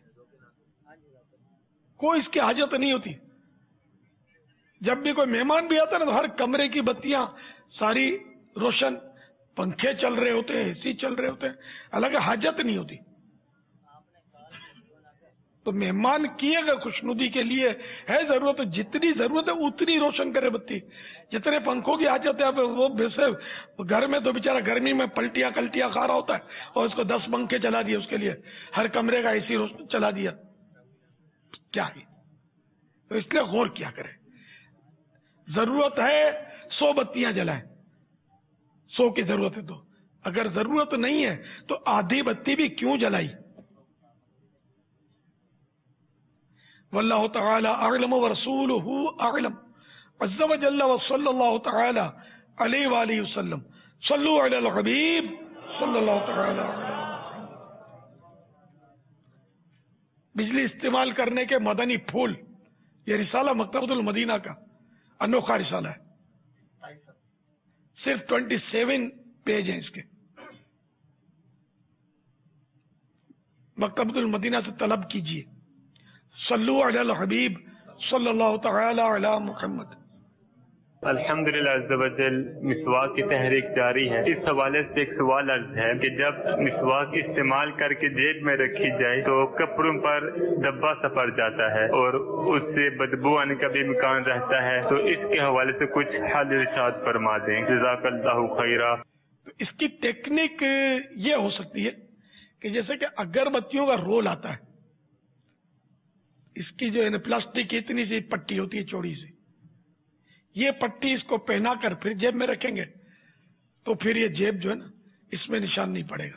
कोई इसकी हाजत नहीं होती। जब भी कोई मेहमान भी आता है ना तो हर कमरे की बत्तियां सारी रोशन, पंखे चल रहे होते हैं, एसी चल रहे होते हैं, अलग हाजत नहीं होती। तो मेहमान की अगर खुशनुदी के लिए है जरूरत, तो जितनी जरूरत है उतनी रोशन करे बत्ती। जितने पंखों की हाजत है वो वैसे घर में तो बेचारा गर्मी में पलटियां कल्टियां खा रहा होता है और उसको 10 पंखे चला दिए, उसके लिए हर कमरे का एसी चला दिया, क्या है? तो इसलिए गौर किया करें, जरूरत है 100 बत्तियां जलाएं, 100 की जरूरत है तो, अगर जरूरत नहीं है तो आधी बत्ती भी क्यों जलाई। वल्लाहु तआला अअलम व रसूलुहु अअलम अज़्ज़ व जल्ल व सल्लल्लाहु तआला अलैहि व आलिहि वसल्लम सल्लु अलल हबीब सल्लल्लाहु तआला। बिजली इस्तेमाल करने के मदनी फूल, ये रिसाला मकतबतुल मदीना का अनोखा रिसाला है, सिर्फ 27 पेज हैं इसके। मकतबतुल मदीना से तलब कीजिए। सल्लु अलल हबीब सल्लल्लाहु तआला अला मुहम्मद। अल्हम्दुलिल्लाह अज़्ज़ व जल मिसवाक की तहरीक जारी है। इस हवाले से एक सवाल अर्ज है कि जब मिसवाक इस्तेमाल करके जेब में रखी जाए तो कपड़ों पर धब्बा सा पड़ जाता है और उससे बदबू आने का भी इम्कान रहता है, तो इसके हवाले से कुछ हल इरशाद फरमा दें, जज़ाकल्लाहु खैरा। तो इसकी टेक्निक ये हो सकती है कि जैसे कि अगरबत्तियों का रोल आता है, इसकी जो है ना प्लास्टिक की इतनी सी पट्टी होती है चौड़ी सी, ये पट्टी इसको पहनाकर फिर जेब में रखेंगे तो फिर ये जेब जो है ना इसमें निशान नहीं पड़ेगा।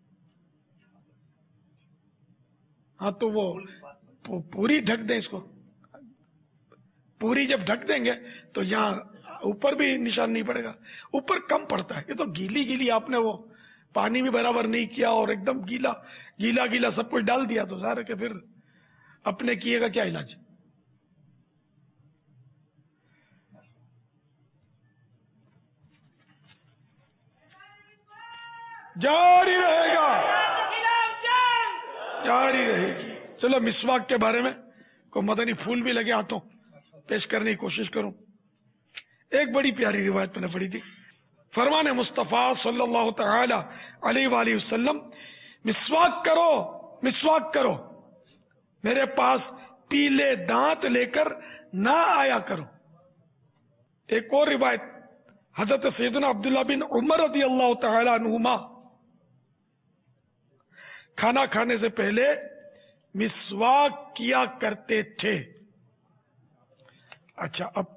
हाँ, तो वो पूरी ढक दें इसको, पूरी जब ढक देंगे तो यहाँ ऊपर भी निशान नहीं पड़ेगा, ऊपर कम पड़ता है। ये तो गीली गीली आपने वो पानी भी बराबर नहीं किया और एकदम गीला गीला गीला सब कुछ डाल दिया तो सारे के फिर अपने किएगा क्या इलाज। जारी रहेगा, जारी रहेगी। चलो मिसवाक के बारे में को मदनी फूल भी लगे हाथों पेश करने की कोशिश करूं। एक बड़ी प्यारी रिवायत मैंने पढ़ी थी, फरमाने मुस्तफा सल्लल्लाहु तआला अलैहि वालिहि वसल्लम, मिसवाक करो, मिसवाक करो, मेरे पास पीले दांत लेकर ना आया करो। एक और रिवायत हजरत सैयदना अब्दुल्लाह बिन उमर रज़ियल्लाहु तआला अन्हुमा खाना खाने से पहले मिसवाक किया करते थे। अच्छा, अब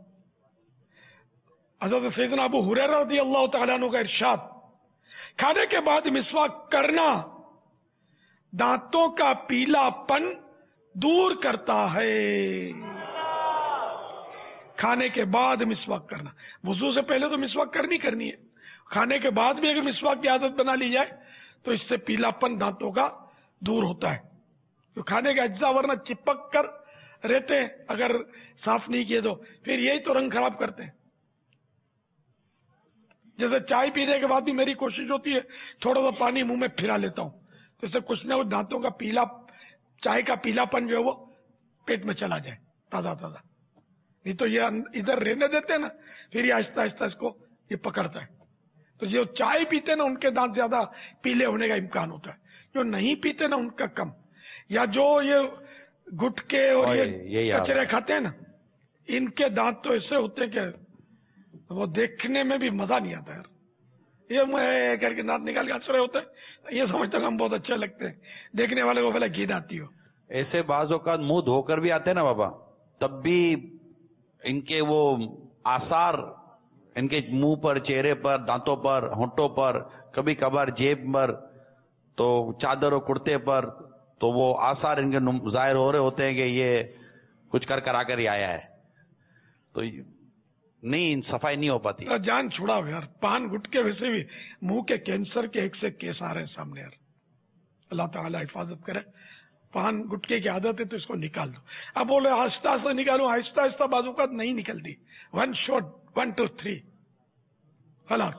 हजरत सैयदना अबू हुरैरा रज़ियल्लाहु तआला अन्हु का इरशाद, खाने के बाद मिसवाक करना दांतों का पीलापन दूर करता है। खाने के बाद मिसवाक करना, वुजू से पहले तो मिसवाक करनी है, खाने के बाद भी अगर मिसवाक की आदत बना ली जाए तो इससे पीलापन दांतों का दूर होता है। तो खाने के अज्जा वरना चिपक कर रहते हैं, अगर साफ नहीं किए तो फिर यही तो रंग खराब करते हैं। जैसे चाय पीने के बाद भी मेरी कोशिश होती है थोड़ा सा पानी मुंह में फिरा लेता हूं, तो इससे कुछ ना कुछ दांतों का पीला, चाय का पीलापन जो है वो पेट में चला जाए ताजा ताजा। नहीं तो ये इधर रहने देते हैं ना, फिर ये आहिस्ता आहिस्ता इसको یہ پکڑتا ہے. تو جو چائے پیتے نا ان کے دانت زیادہ پیلے ہونے کا امکان ہوتا ہے, جو نہیں پیتے نا ان کا کم. یا جو یہ گٹکے اور یہ کچرے کھاتے ہیں نا, ان کے دانت تو ایسے ہوتے ہیں کہ وہ دیکھنے میں بھی مزہ نہیں آتا یار. یہ میں کر کے دانت نکال کے ہنس رہے ہوتے ہیں, یہ سمجھتا ہوں ہم بہت اچھے لگتے ہیں, دیکھنے والے کو پہلے گھین آتی ہو. ایسے بعض اوقات منہ دھو کر بھی آتے ہیں نا بابا, تب بھی ان کے وہ آثار ان کے منہ پر, چہرے پر, دانتوں پر, ہونٹوں پر, کبھی کبھار جیب پر, تو چادر اور کرتے پر, تو وہ آثار ان کے ظاہر ہو رہے ہوتے ہیں کہ یہ کچھ کرا کر ہی آیا ہے. تو نہیں, صفائی نہیں ہو پاتی. جان چھوڑا ہو یار, پان گٹکے ویسے بھی منہ کے کینسر کے ایک سے کیس آ رہے ہیں سامنے یار. اللہ تعالیٰ حفاظت کرے. پان گٹکے کی عادت ہے تو اس کو نکال دو. اب بولے آہستہ آہستہ نکالوں, آہستہ آہستہ بازو کا نہیں نکلتی. 1 shot 1 2 3 خلاص.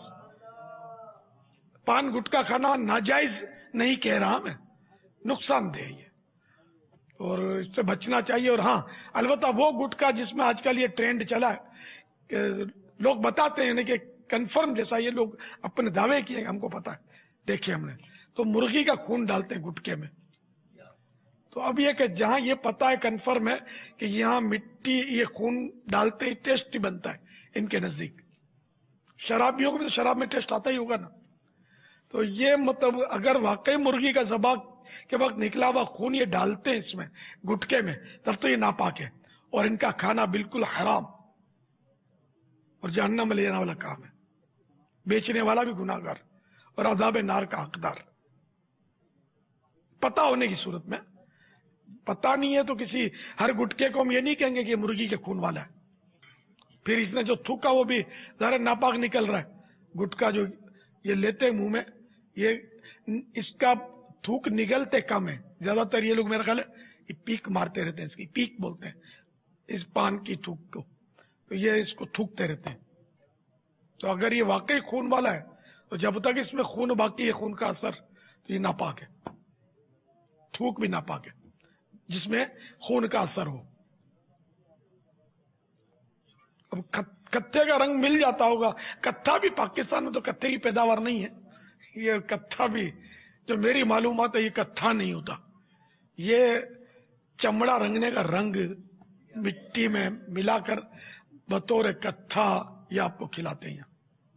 پان گٹکا کھانا ناجائز نہیں کہہ رہا میں, نقصان دہ ہے اور اس سے بچنا چاہیے. اور ہاں البتہ وہ گٹکا جس میں آج کل یہ ٹرینڈ چلا ہے کہ لوگ بتاتے ہیں کہ کنفرم, جیسا یہ لوگ اپنے دعوے کیے, ہم کو پتا ہے, دیکھیے ہم نے تو مرغی کا خون ڈالتے ہیں گٹکے میں. تو اب یہ کہ جہاں یہ پتا ہے کنفرم ہے کہ یہاں مٹی یہ خون ڈالتے ہی ٹیسٹ ہی بنتا ہے ان کے نزدیک. شرابیوں کو بھی تو شراب میں ٹیسٹ آتا ہی ہوگا نا. تو یہ مطلب اگر واقعی مرغی کا ذبح کے وقت نکلا ہوا خون یہ ڈالتے ہیں اس میں گٹکے میں, تب تو یہ ناپاک ہے اور ان کا کھانا بالکل حرام اور جہنم میں لے جانے والا کام ہے. بیچنے والا بھی گناہ گار اور عذاب نار کا حقدار. پتہ ہونے کی صورت میں, پتہ نہیں ہے تو کسی ہر گٹکے کو ہم یہ نہیں کہیں گے کہ یہ مرغی کے خون والا ہے. پھر اس نے جو تھوکا وہ بھی ذرا ناپاک نکل رہا ہے. گٹکا جو یہ لیتے ہیں منہ میں, یہ اس کا تھوک نگلتے کم ہے. زیادہ تر یہ لوگ میرا خیال ہے یہ پیک مارتے رہتے ہیں, اس کی پیک بولتے ہیں اس پان کی تھوک کو, تو یہ اس کو تھوکتے رہتے ہیں. تو اگر یہ واقعی خون والا ہے تو جب تک اس میں خون باقی ہے, خون کا اثر, تو یہ ناپاک ہے. تھوک بھی ناپاک ہے جس میں خون کا اثر ہو. اب کتھے کا رنگ مل جاتا ہوگا. کتھا بھی پاکستان میں تو کتھے کی پیداوار نہیں ہے. یہ کتھا بھی جو میری معلومات ہے یہ کتھا نہیں ہوتا. یہ چمڑا رنگنے کا رنگ مٹی میں ملا کر بطور کتھا یہ آپ کو کھلاتے ہیں.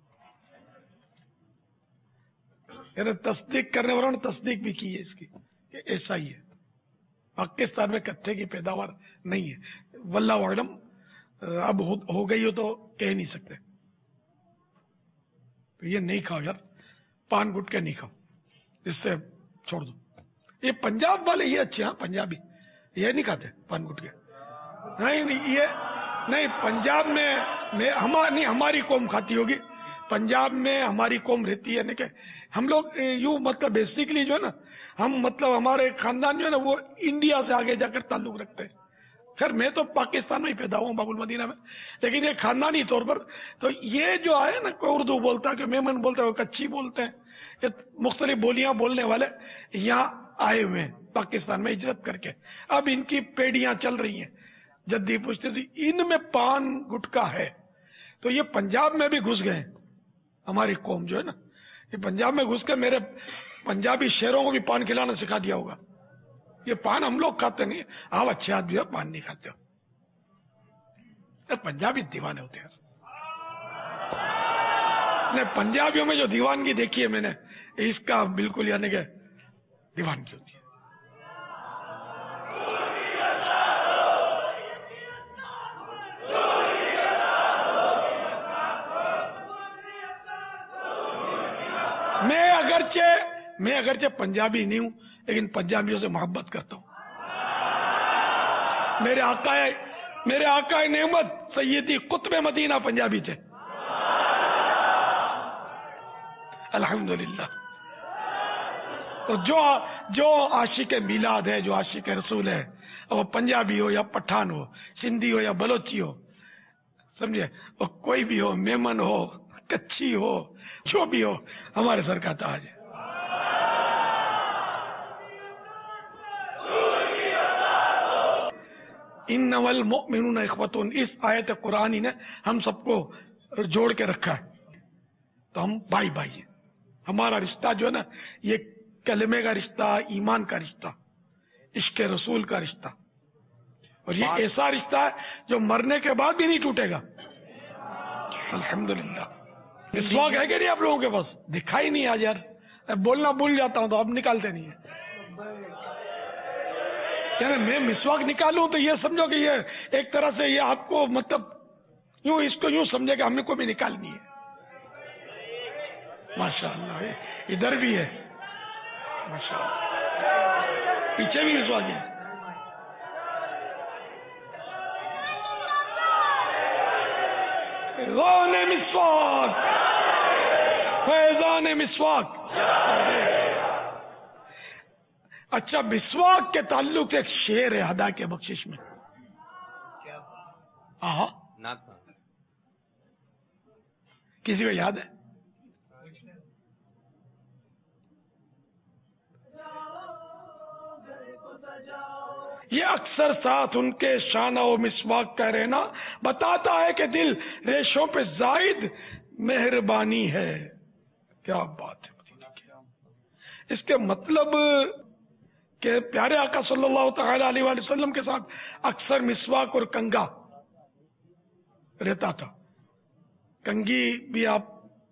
یعنی تصدیق کرنے والوں نے تصدیق بھی کی ہے اس کی کہ ایسا ہی ہے. پاکستان میں کتھے کی پیداوار نہیں ہے. واللہ اعلم, اب ہو گئی ہو تو کہہ نہیں سکتے. تو یہ نہیں کھاؤ یار, پان گٹکے نہیں کھاؤ, اس سے چھوڑ دو. یہ پنجاب والے یہ اچھے, ہاں پنجابی یہ نہیں کھاتے پان گٹکے. نہیں یہ نہیں, پنجاب میں ہماری قوم کھاتی ہوگی. پنجاب میں ہماری قوم رہتی ہے. کہ ہم لوگ یوں مطلب بیسیکلی جو ہے نا, ہم مطلب ہمارے خاندان جو ہے نا وہ انڈیا سے آگے جا کر تعلق رکھتے ہیں. خیر میں تو پاکستان میں ہی پیدا ہوں, باب المدینہ میں, لیکن یہ خاندانی طور پر. تو یہ جو آئے نا, کوئی اردو بولتا ہے, کوئی میمن بولتا ہے, کوئی کچھی بولتے ہیں, یہ مختلف بولیاں بولنے والے یہاں آئے ہوئے ہیں پاکستان میں ہجرت کر کے. اب ان کی پیڑیاں چل رہی ہیں جدی پوچھتے تھے, ان میں پان گٹکا ہے. تو یہ پنجاب میں بھی گھس گئے. ہماری قوم جو ہے نا, یہ پنجاب میں گھس کے میرے پنجابی شہروں کو بھی پان کھلانا سکھا دیا ہوگا. یہ پان ہم لوگ کھاتے نہیں, آپ اچھے آدمی ہو, پان نہیں کھاتے ہو. پنجابی دیوانے ہوتے ہیں. پنجابیوں میں جو دیوانگی دیکھی ہے میں نے, اس کا بالکل یعنی کہ دیوانگی ہوتی ہے. میں اگرچہ پنجابی نہیں ہوں, لیکن پنجابیوں سے محبت کرتا ہوں. میرے آقا نعمت سیدی قطب مدینہ پنجابی تھے, الحمدللہ. تو جو عاشق میلاد ہے, جو عاشق رسول ہے, وہ پنجابی ہو یا پٹھان ہو, سندھی ہو یا بلوچی ہو, سمجھے, وہ کوئی بھی ہو, میمن ہو, کچھی ہو, جو بھی ہو, ہمارے سر کا تاج ہے. انما المؤمنون اخوۃ, اس آیت قرآنی نے ہم سب کو جوڑ کے رکھا ہے. تو ہم بھائی بھائی ہیں. ہمارا رشتہ جو ہے نا یہ کلمے کا رشتہ، ایمان کا رشتہ، عشق رسول کا رشتہ، اور یہ ایسا رشتہ ہے جو مرنے کے بعد بھی نہیں ٹوٹے گا. الحمدللہ. مسواک ہے کہ نہیں آپ لوگوں کے پاس؟ دکھائی نہیں آج یار، بولنا بھول جاتا ہوں تو اب نکالتے نہیں ہیں. یعنی میں مسواک نکالوں تو یہ سمجھو کہ یہ ایک طرح سے یہ آپ کو مطلب یوں اس کو یوں سمجھے کہ ہم نے کو بھی نکالنی ہے. ماشاء اللہ ادھر بھی ہے، ماشاء اللہ پیچھے بھی مسواک ہے. فیضان مسواک، فیضان مسواک. اچھا، مسواک کے تعلق سے ایک شعر ہے ہدا کے بخشش میں. کسی کو یاد ہے؟ یہ اکثر ساتھ ان کے شانہ و مسواک کا رہنا بتاتا ہے کہ دل ریشوں پہ زائد مہربانی ہے. کیا بات ہے. اس کے مطلب کہ پیارے آقا صلی اللہ تعالی علیہ وآلہ وسلم کے ساتھ اکثر مسواک اور کنگا رہتا تھا. کنگھی بھی آپ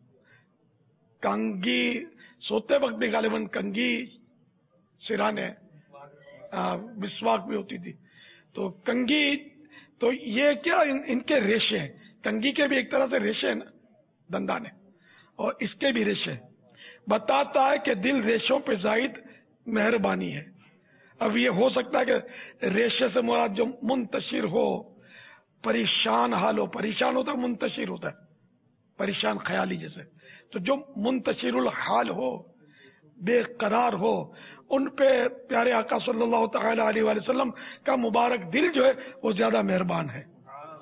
کنگھی سوتے وقت بھی غالباً کنگھی سرانے مسواک بھی ہوتی تھی. تو کنگھی تو یہ کیا ان کے ریشے ہیں. کنگھی کے بھی ایک طرح سے ریشے ہیں نا، دندانے، اور اس کے بھی ریشے. بتاتا ہے کہ دل ریشوں پہ زائد مہربانی ہے. اب یہ ہو سکتا ہے کہ ریشے سے مراد جو منتشر ہو، پریشان حال ہو. پریشان ہوتا ہے، منتشر ہوتا ہے پریشان خیالی جیسے. تو جو منتشر الحال ہو، بے قرار ہو، ان پہ پیارے آقا صلی اللہ تعالی علیہ وآلہ وسلم کا مبارک دل جو ہے وہ زیادہ مہربان ہے.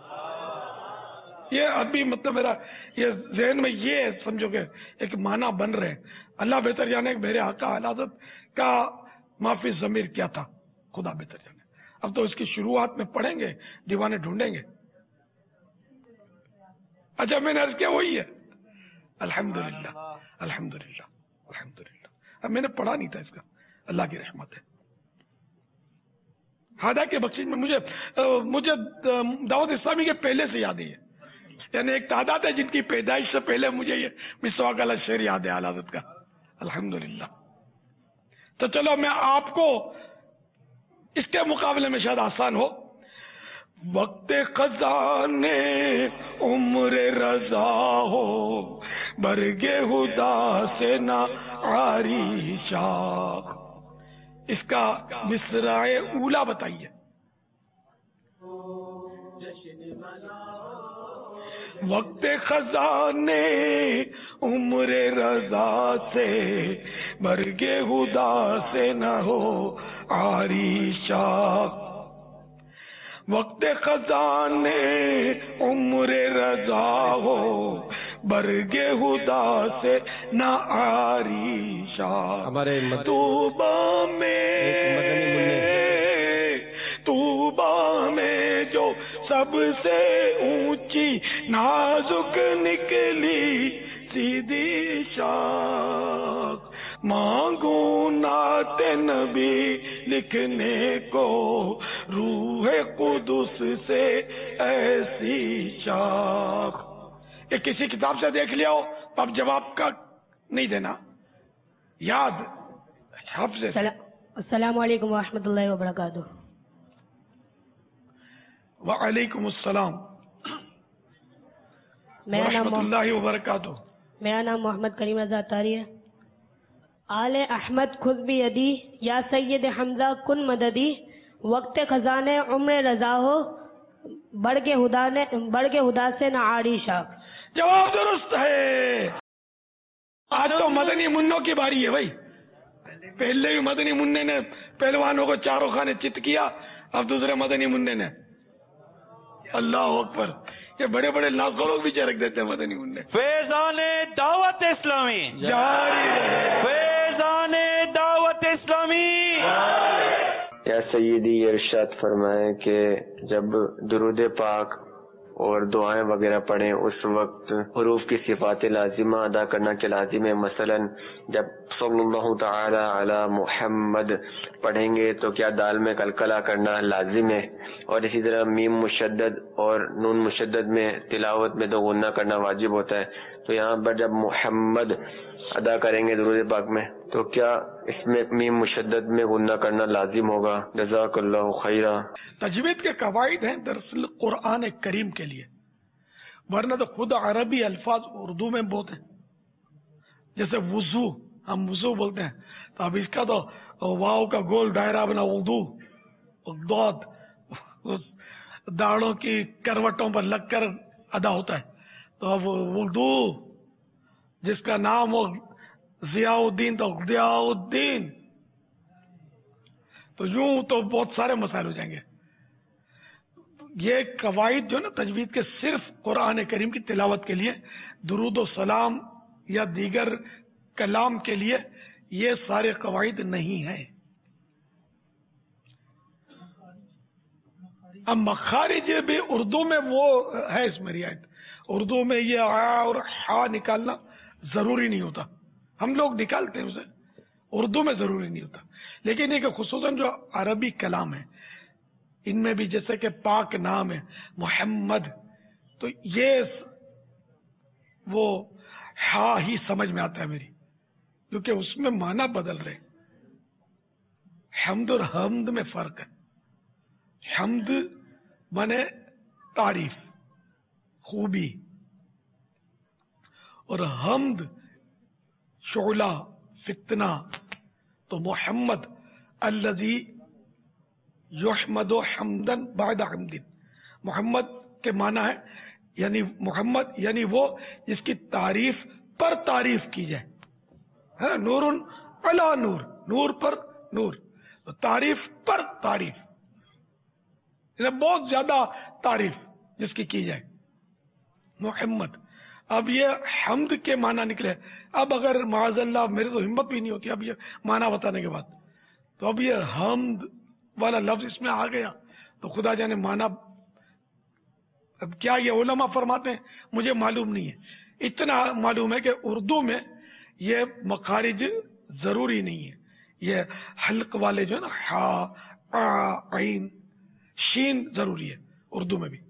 یہ ابھی مطلب میرا یہ ذہن میں یہ سمجھو کہ ایک معنی بن رہے ہیں. اللہ بہتر جانے کہ میرے آقا حضرت کا معافی ضمیر کیا تھا، خدا بہتر جانے. اب تو اس کی شروعات میں پڑھیں گے، دیوانے ڈھونڈیں گے. اچھا میں نے عرض کیا وہی ہے. الحمدللہ الحمدللہ الحمدللہ. اب میں نے پڑھا نہیں تھا اس کا، اللہ کی رحمت ہے. ہادہ کے بخشش میں مجھے دعوت اسلامی کے پہلے سے یاد ہے. یعنی ایک تعداد ہے جن کی پیدائش سے پہلے مجھے یہ مسواک والا شعر یاد ہے اعلی حضرت کا. الحمدللہ. تو چلو میں آپ کو اس کے مقابلے میں شاید آسان ہو. وقت خزانے عمر رضا ہو، برگ خدا سے نہ عاری شاخ. اس کا مصرع اولا بتائیے. وقت خزانے عمر رضا سے برگ خدا سے نہ ہو عاری شاخ. وقت خزانے عمر رضا ہو، برگ خدا سے نہ عاری شاخ. طوبیٰ میں جو سب سے اونچی نازک نکلی سیدھی شاخ، مانگوں نعت نبی لکھنے کو روح قدس سے ایسی شاخ. یہ کسی کتاب سے دیکھ لیا ہو تو اب جواب کا نہیں دینا، یاد حفظ. السلام علیکم ورحمۃ اللہ وبرکاتہ. وعلیکم السلام ورحمۃ اللہ وبرکاتہ. میرا نام محمد کریم رضا اطاری ہے. آل احمد خذ بیدی یا سید حمزہ کن مددی، وقت خزانے عمر رضا ہو، بڑھ کے خدا سے نہ عاری شاخ. جواب درست ہے. آج تو مدنی منوں کی باری ہے بھائی. پہلے بھی مدنی منع نے پہلوانوں کو چاروں خانے چت کیا، اب دوسرے مدنی منع نے. اللہ اکبر. یہ بڑے بڑے لاکھوں لوگ بھی چرک دیتے ہیں مدنی منع. فیضان دعوت اسلامی جاری ہے. فیضان دعوت اسلامی. یا سیدی ارشاد فرمائیں کہ جب درود پاک اور دعائیں وغیرہ پڑھیں اس وقت حروف کی صفات لازمہ ادا کرنا کہ لازم ہے؟ مثلا جب صلی اللہ تعالی علی محمد پڑھیں گے تو کیا دال میں قلقلہ کرنا لازم ہے؟ اور اسی طرح میم مشدد اور نون مشدد میں تلاوت میں تو غنہ کرنا واجب ہوتا ہے، تو یہاں پر جب محمد ادا کریں گے درود پاک میں تو کیا اس میں میم مشدد میں غنہ کرنا لازم ہوگا؟ جزاک اللہ خیرہ۔ تجوید کے قواعد ہیں دراصل قرآن کریم کے لیے، ورنہ تو خود عربی الفاظ اردو میں بہت ہیں، جیسے وضو، ہم وضو بولتے ہیں، تو اب اس کا تو واو کا گول دائرہ بنا وضو، ضاد داڑوں کی کروٹوں پر لگ کر ادا ہوتا ہے، تو اب وضو جس کا نام ہو ضیاء الدین تو ضیاء الدین، تو یوں تو بہت سارے مسائل ہو جائیں گے۔ یہ قواعد جو نا تجوید کے صرف قرآن کریم کی تلاوت کے لیے، درود و سلام یا دیگر کلام کے لیے یہ سارے قواعد نہیں ہیں۔ اب مخارج بھی اردو میں وہ ہے، اس میں رعایت، اردو میں یہ آ اور ہا نکالنا ضروری نہیں ہوتا، ہم لوگ نکالتے ہیں اسے، اردو میں ضروری نہیں ہوتا، لیکن یہ کہ خصوصاً جو عربی کلام ہے ان میں بھی جیسے کہ پاک نام ہے محمد، تو یہ وہ ہا ہی سمجھ میں آتا ہے میری، کیونکہ اس میں معنی بدل رہے۔ حمد اور حمد میں فرق ہے، حمد مانے تعریف، خوبی، اور حمد شعلہ، فتنہ۔ تو محمد الذی یحمد حمدا بعد حمد، محمد کے معنی ہے یعنی محمد یعنی وہ جس کی تعریف پر تعریف کی جائے، نور علی نور، نور پر نور، تو تعریف پر تعریف، بہت زیادہ تعریف جس کی جائے محمد۔ اب یہ حمد کے معنی نکلے، اب اگر معاذ اللہ میرے تو ہمت بھی نہیں ہوتی اب یہ معنی بتانے کے بعد، تو اب یہ حمد والا لفظ اس میں آ گیا تو خدا جانے معنی اب کیا یہ علماء فرماتے ہیں، مجھے معلوم نہیں ہے، اتنا معلوم ہے کہ اردو میں یہ مخارج ضروری نہیں ہے، یہ حلق والے جو ہے نا ہا، عین، شین ضروری ہے اردو میں بھی،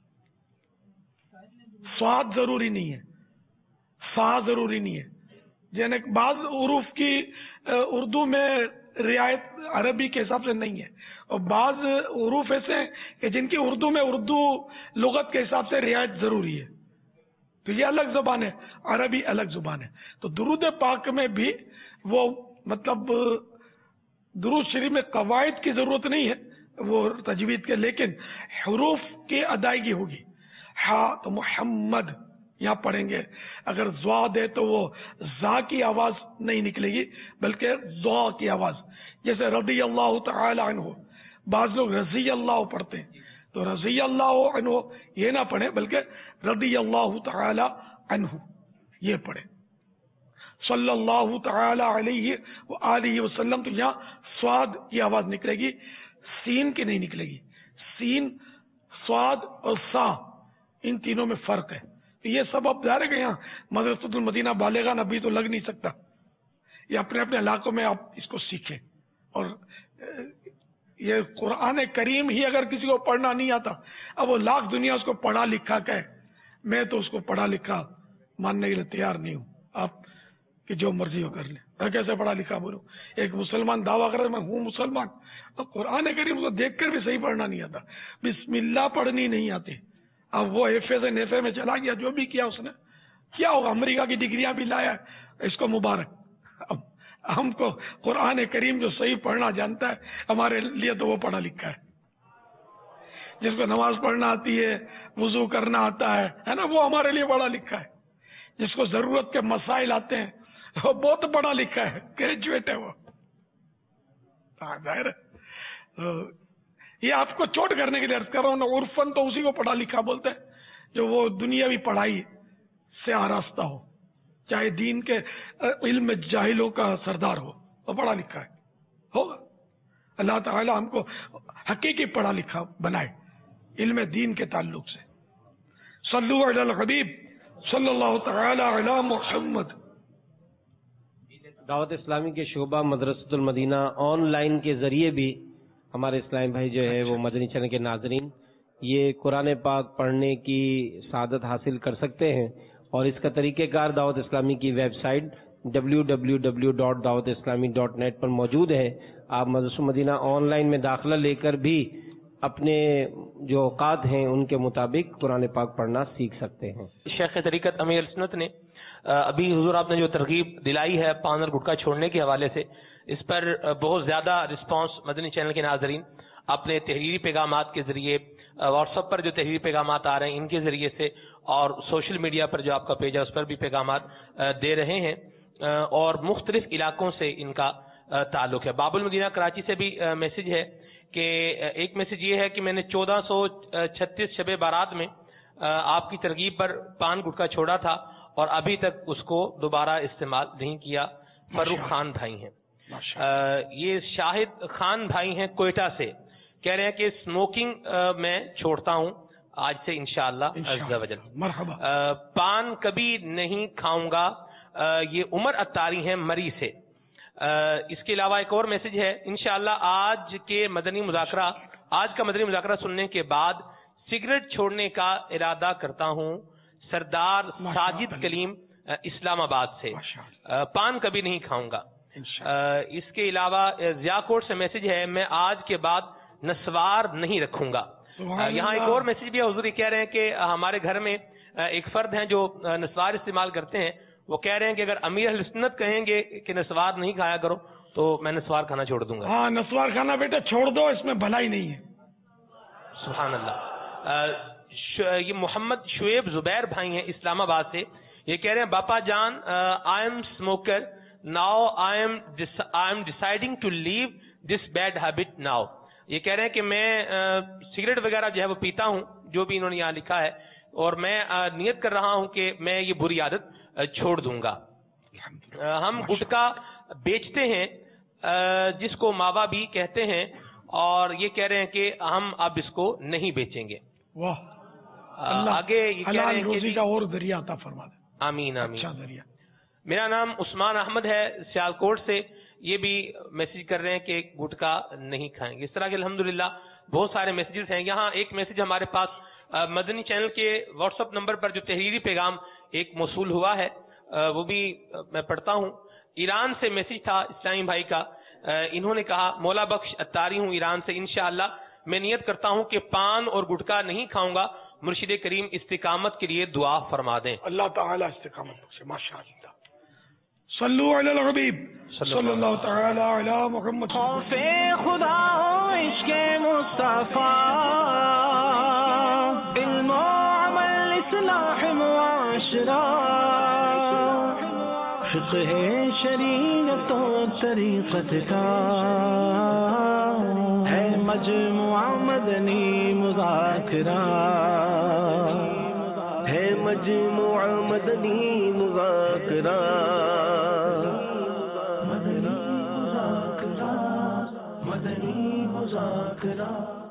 سواد ضروری نہیں ہے، فا ضروری نہیں ہے، یعنی بعض حروف کی اردو میں رعایت عربی کے حساب سے نہیں ہے، اور بعض حروف ایسے ہیں کہ جن کی اردو میں اردو لغت کے حساب سے رعایت ضروری ہے، تو یہ الگ زبان ہے، عربی الگ زبان ہے۔ تو درود پاک میں بھی وہ مطلب درود شریف میں قواعد کی ضرورت نہیں ہے وہ تجوید کے، لیکن حروف کی ادائیگی ہوگی۔ ہا تو محمد یہاں پڑھیں گے، اگر ضاد ہے تو وہ زا کی آواز نہیں نکلے گی بلکہ ضا کی آواز، جیسے رضی اللہ تعالی عنہ، بعض لوگ رضی اللہ پڑھتے ہیں، تو رضی اللہ عنہ یہ نہ پڑھیں بلکہ رضی اللہ تعالی عنہ یہ پڑھیں، صلی اللہ تعالی علیہ وآلہ وسلم، تو یہاں صاد کی آواز نکلے گی، سین کی نہیں نکلے گی، سین، صاد اور سا ان تینوں میں فرق ہے، تو یہ سب اب ظاہر ہے کہ یہاں مدرسۃ المدینہ بالغان ابھی تو لگ نہیں سکتا، یہ اپنے اپنے علاقوں میں آپ اس کو سیکھیں، اور یہ قرآن کریم ہی اگر کسی کو پڑھنا نہیں آتا، اب وہ لاکھ دنیا اس کو پڑھا لکھا کہے، میں تو اس کو پڑھا لکھا ماننے کے لیے تیار نہیں ہوں، آپ کہ جو مرضی ہو کر لیں، میں کیسے پڑھا لکھا بولوں، ایک مسلمان دعویٰ کر میں ہوں مسلمان، اب قرآن کریم کو دیکھ کر بھی صحیح پڑھنا نہیں آتا، بسم اللہ پڑھنی نہیں آتی، اب وہ ایفے سے نیفے میں چلا گیا، جو بھی کیا اس نے، کیا ہوگا، امریکہ کی ڈگریاں بھی لایا ہے، اس کو مبارک۔ اب ہم کو قرآن کریم جو صحیح پڑھنا جانتا ہے ہمارے لیے تو وہ پڑھا لکھا ہے، جس کو نماز پڑھنا آتی ہے، وضو کرنا آتا ہے نا، وہ ہمارے لیے پڑھا لکھا ہے، جس کو ضرورت کے مسائل آتے ہیں وہ بہت پڑھا لکھا ہے، گریجویٹ ہے وہ، ظاہر ہے یہ آپ کو چوٹ کرنے کے لیے عرض کر رہا ہوں، عرفن تو اسی کو پڑھا لکھا بولتے ہیں جو وہ دنیاوی پڑھائی سے آراستہ ہو، چاہے دین کے علم جاہلوں کا سردار ہو، وہ پڑھا لکھا ہے ہوگا۔ اللہ تعالی ہم کو حقیقی پڑھا لکھا بنائے علم دین کے تعلق سے۔ صلو علی الحبیب صلی اللہ تعالی علی محمد. دعوت اسلامی کے شعبہ مدرسۃ المدینہ آن لائن کے ذریعے بھی ہمارے اسلامی بھائی جو ہے وہ مدنی چینل کے ناظرین یہ قرآن پاک پڑھنے کی سعادت حاصل کر سکتے ہیں، اور اس کا طریقہ کار دعوت اسلامی کی ویب سائٹ www.dawatislami.net پر موجود ہے. آپ مدرسۃ المدینہ آن لائن میں داخلہ لے کر بھی اپنے جو اوقات ہیں ان کے مطابق قرآن پاک پڑھنا سیکھ سکتے ہیں. شیخ طریقت امیر سنت نے ابھی حضور آپ نے جو ترغیب دلائی ہے پان اور گٹکا چھوڑنے کے حوالے سے، اس پر بہت زیادہ رسپانس مدنی چینل کے ناظرین اپنے تحریری پیغامات کے ذریعے، واٹس ایپ پر جو تحریری پیغامات آ رہے ہیں ان کے ذریعے سے، اور سوشل میڈیا پر جو آپ کا پیج ہے اس پر بھی پیغامات دے رہے ہیں، اور مختلف علاقوں سے ان کا تعلق ہے. باب المدینہ کراچی سے بھی میسج ہے کہ ایک میسج یہ ہے کہ میں نے 1436 شب بارات میں آپ کی ترغیب پر پان گٹکا چھوڑا تھا اور ابھی تک اس کو دوبارہ استعمال نہیں کیا. فروخ خان بھائی ہیں، یہ شاہد خان بھائی ہیں کوئٹہ سے، کہہ رہے ہیں کہ اسموکنگ میں چھوڑتا ہوں آج سے انشاءاللہ عز و جل. پان کبھی نہیں کھاؤں گا. یہ عمر اتاری ہیں مری سے. اس کے علاوہ ایک اور میسج ہے، انشاءاللہ آج کا مدنی مذاکرہ سننے کے بعد سگریٹ چھوڑنے کا ارادہ کرتا ہوں. سردار ساجد کلیم اسلام آباد سے، پان کبھی نہیں کھاؤں گا. اس کے علاوہ ضیاء کوٹ سے میسج ہے، میں آج کے بعد نسوار نہیں رکھوں گا. یہاں ایک اور میسج بھی ہے، حضور کہہ رہے ہیں کہ ہمارے گھر میں ایک فرد ہیں جو نسوار استعمال کرتے ہیں، وہ کہہ رہے ہیں کہ اگر امیر اہل سنت کہیں گے کہ نسوار نہیں کھایا کرو تو میں نسوار کھانا چھوڑ دوں گا. ہاں نسوار کھانا بیٹا چھوڑ دو، اس میں بھلائی نہیں ہے. سبحان اللہ. یہ محمد شعیب زبیر بھائی ہیں اسلام آباد سے، یہ کہہ رہے ہیں باپا جان I am smoker now, I am deciding to leave this bad habit now. یہ کہہ رہے ہیں کہ میں سگریٹ وغیرہ جو ہے وہ پیتا ہوں، جو بھی انہوں نے یہاں لکھا ہے، اور میں نیت کر رہا ہوں کہ میں یہ بری عادت چھوڑ دوں گا. ہم گٹکا بیچتے ہیں جس کو ماوا بھی کہتے ہیں، اور یہ کہہ رہے ہیں کہ ہم اب اس کو نہیں بیچیں گے. واہ، آگے یہ کہہ رہے ہیں روزی کا اور ذریعہ عطا فرما دے. آمین آمین. اچھا ذریعہ. میرا نام عثمان احمد ہے سیالکوٹ سے، یہ بھی میسج کر رہے ہیں کہ گٹکا نہیں کھائیں گے. اس طرح کے الحمدللہ بہت سارے میسیجز ہیں. یہاں ایک میسج ہمارے پاس مدنی چینل کے واٹس ایپ نمبر پر جو تحریری پیغام ایک موصول ہوا ہے وہ بھی میں پڑھتا ہوں. ایران سے میسج تھا اسلامی بھائی کا. انہوں نے کہا مولا بخش اتاری ہوں ایران سے، انشاءاللہ میں نیت کرتا ہوں کہ پان اور گٹکا نہیں کھاؤں گا. مرشد کریم استقامت کے لیے دعا فرما دیں. اللہ تعالی استقامت بخشے. ماشاءاللہ. صلو علی الحبیب صلی اللہ تعالی علی محمد. خوف خدا ہو عشق مصطفیٰ، علم و عمل اصلاح معاشرہ، فقہ شریعت و طریقت کا ہے مجموعہ مدنی مذاکرہ، ہے مجموعہ مدنی مذاکرہ. مدنی مذاکرہ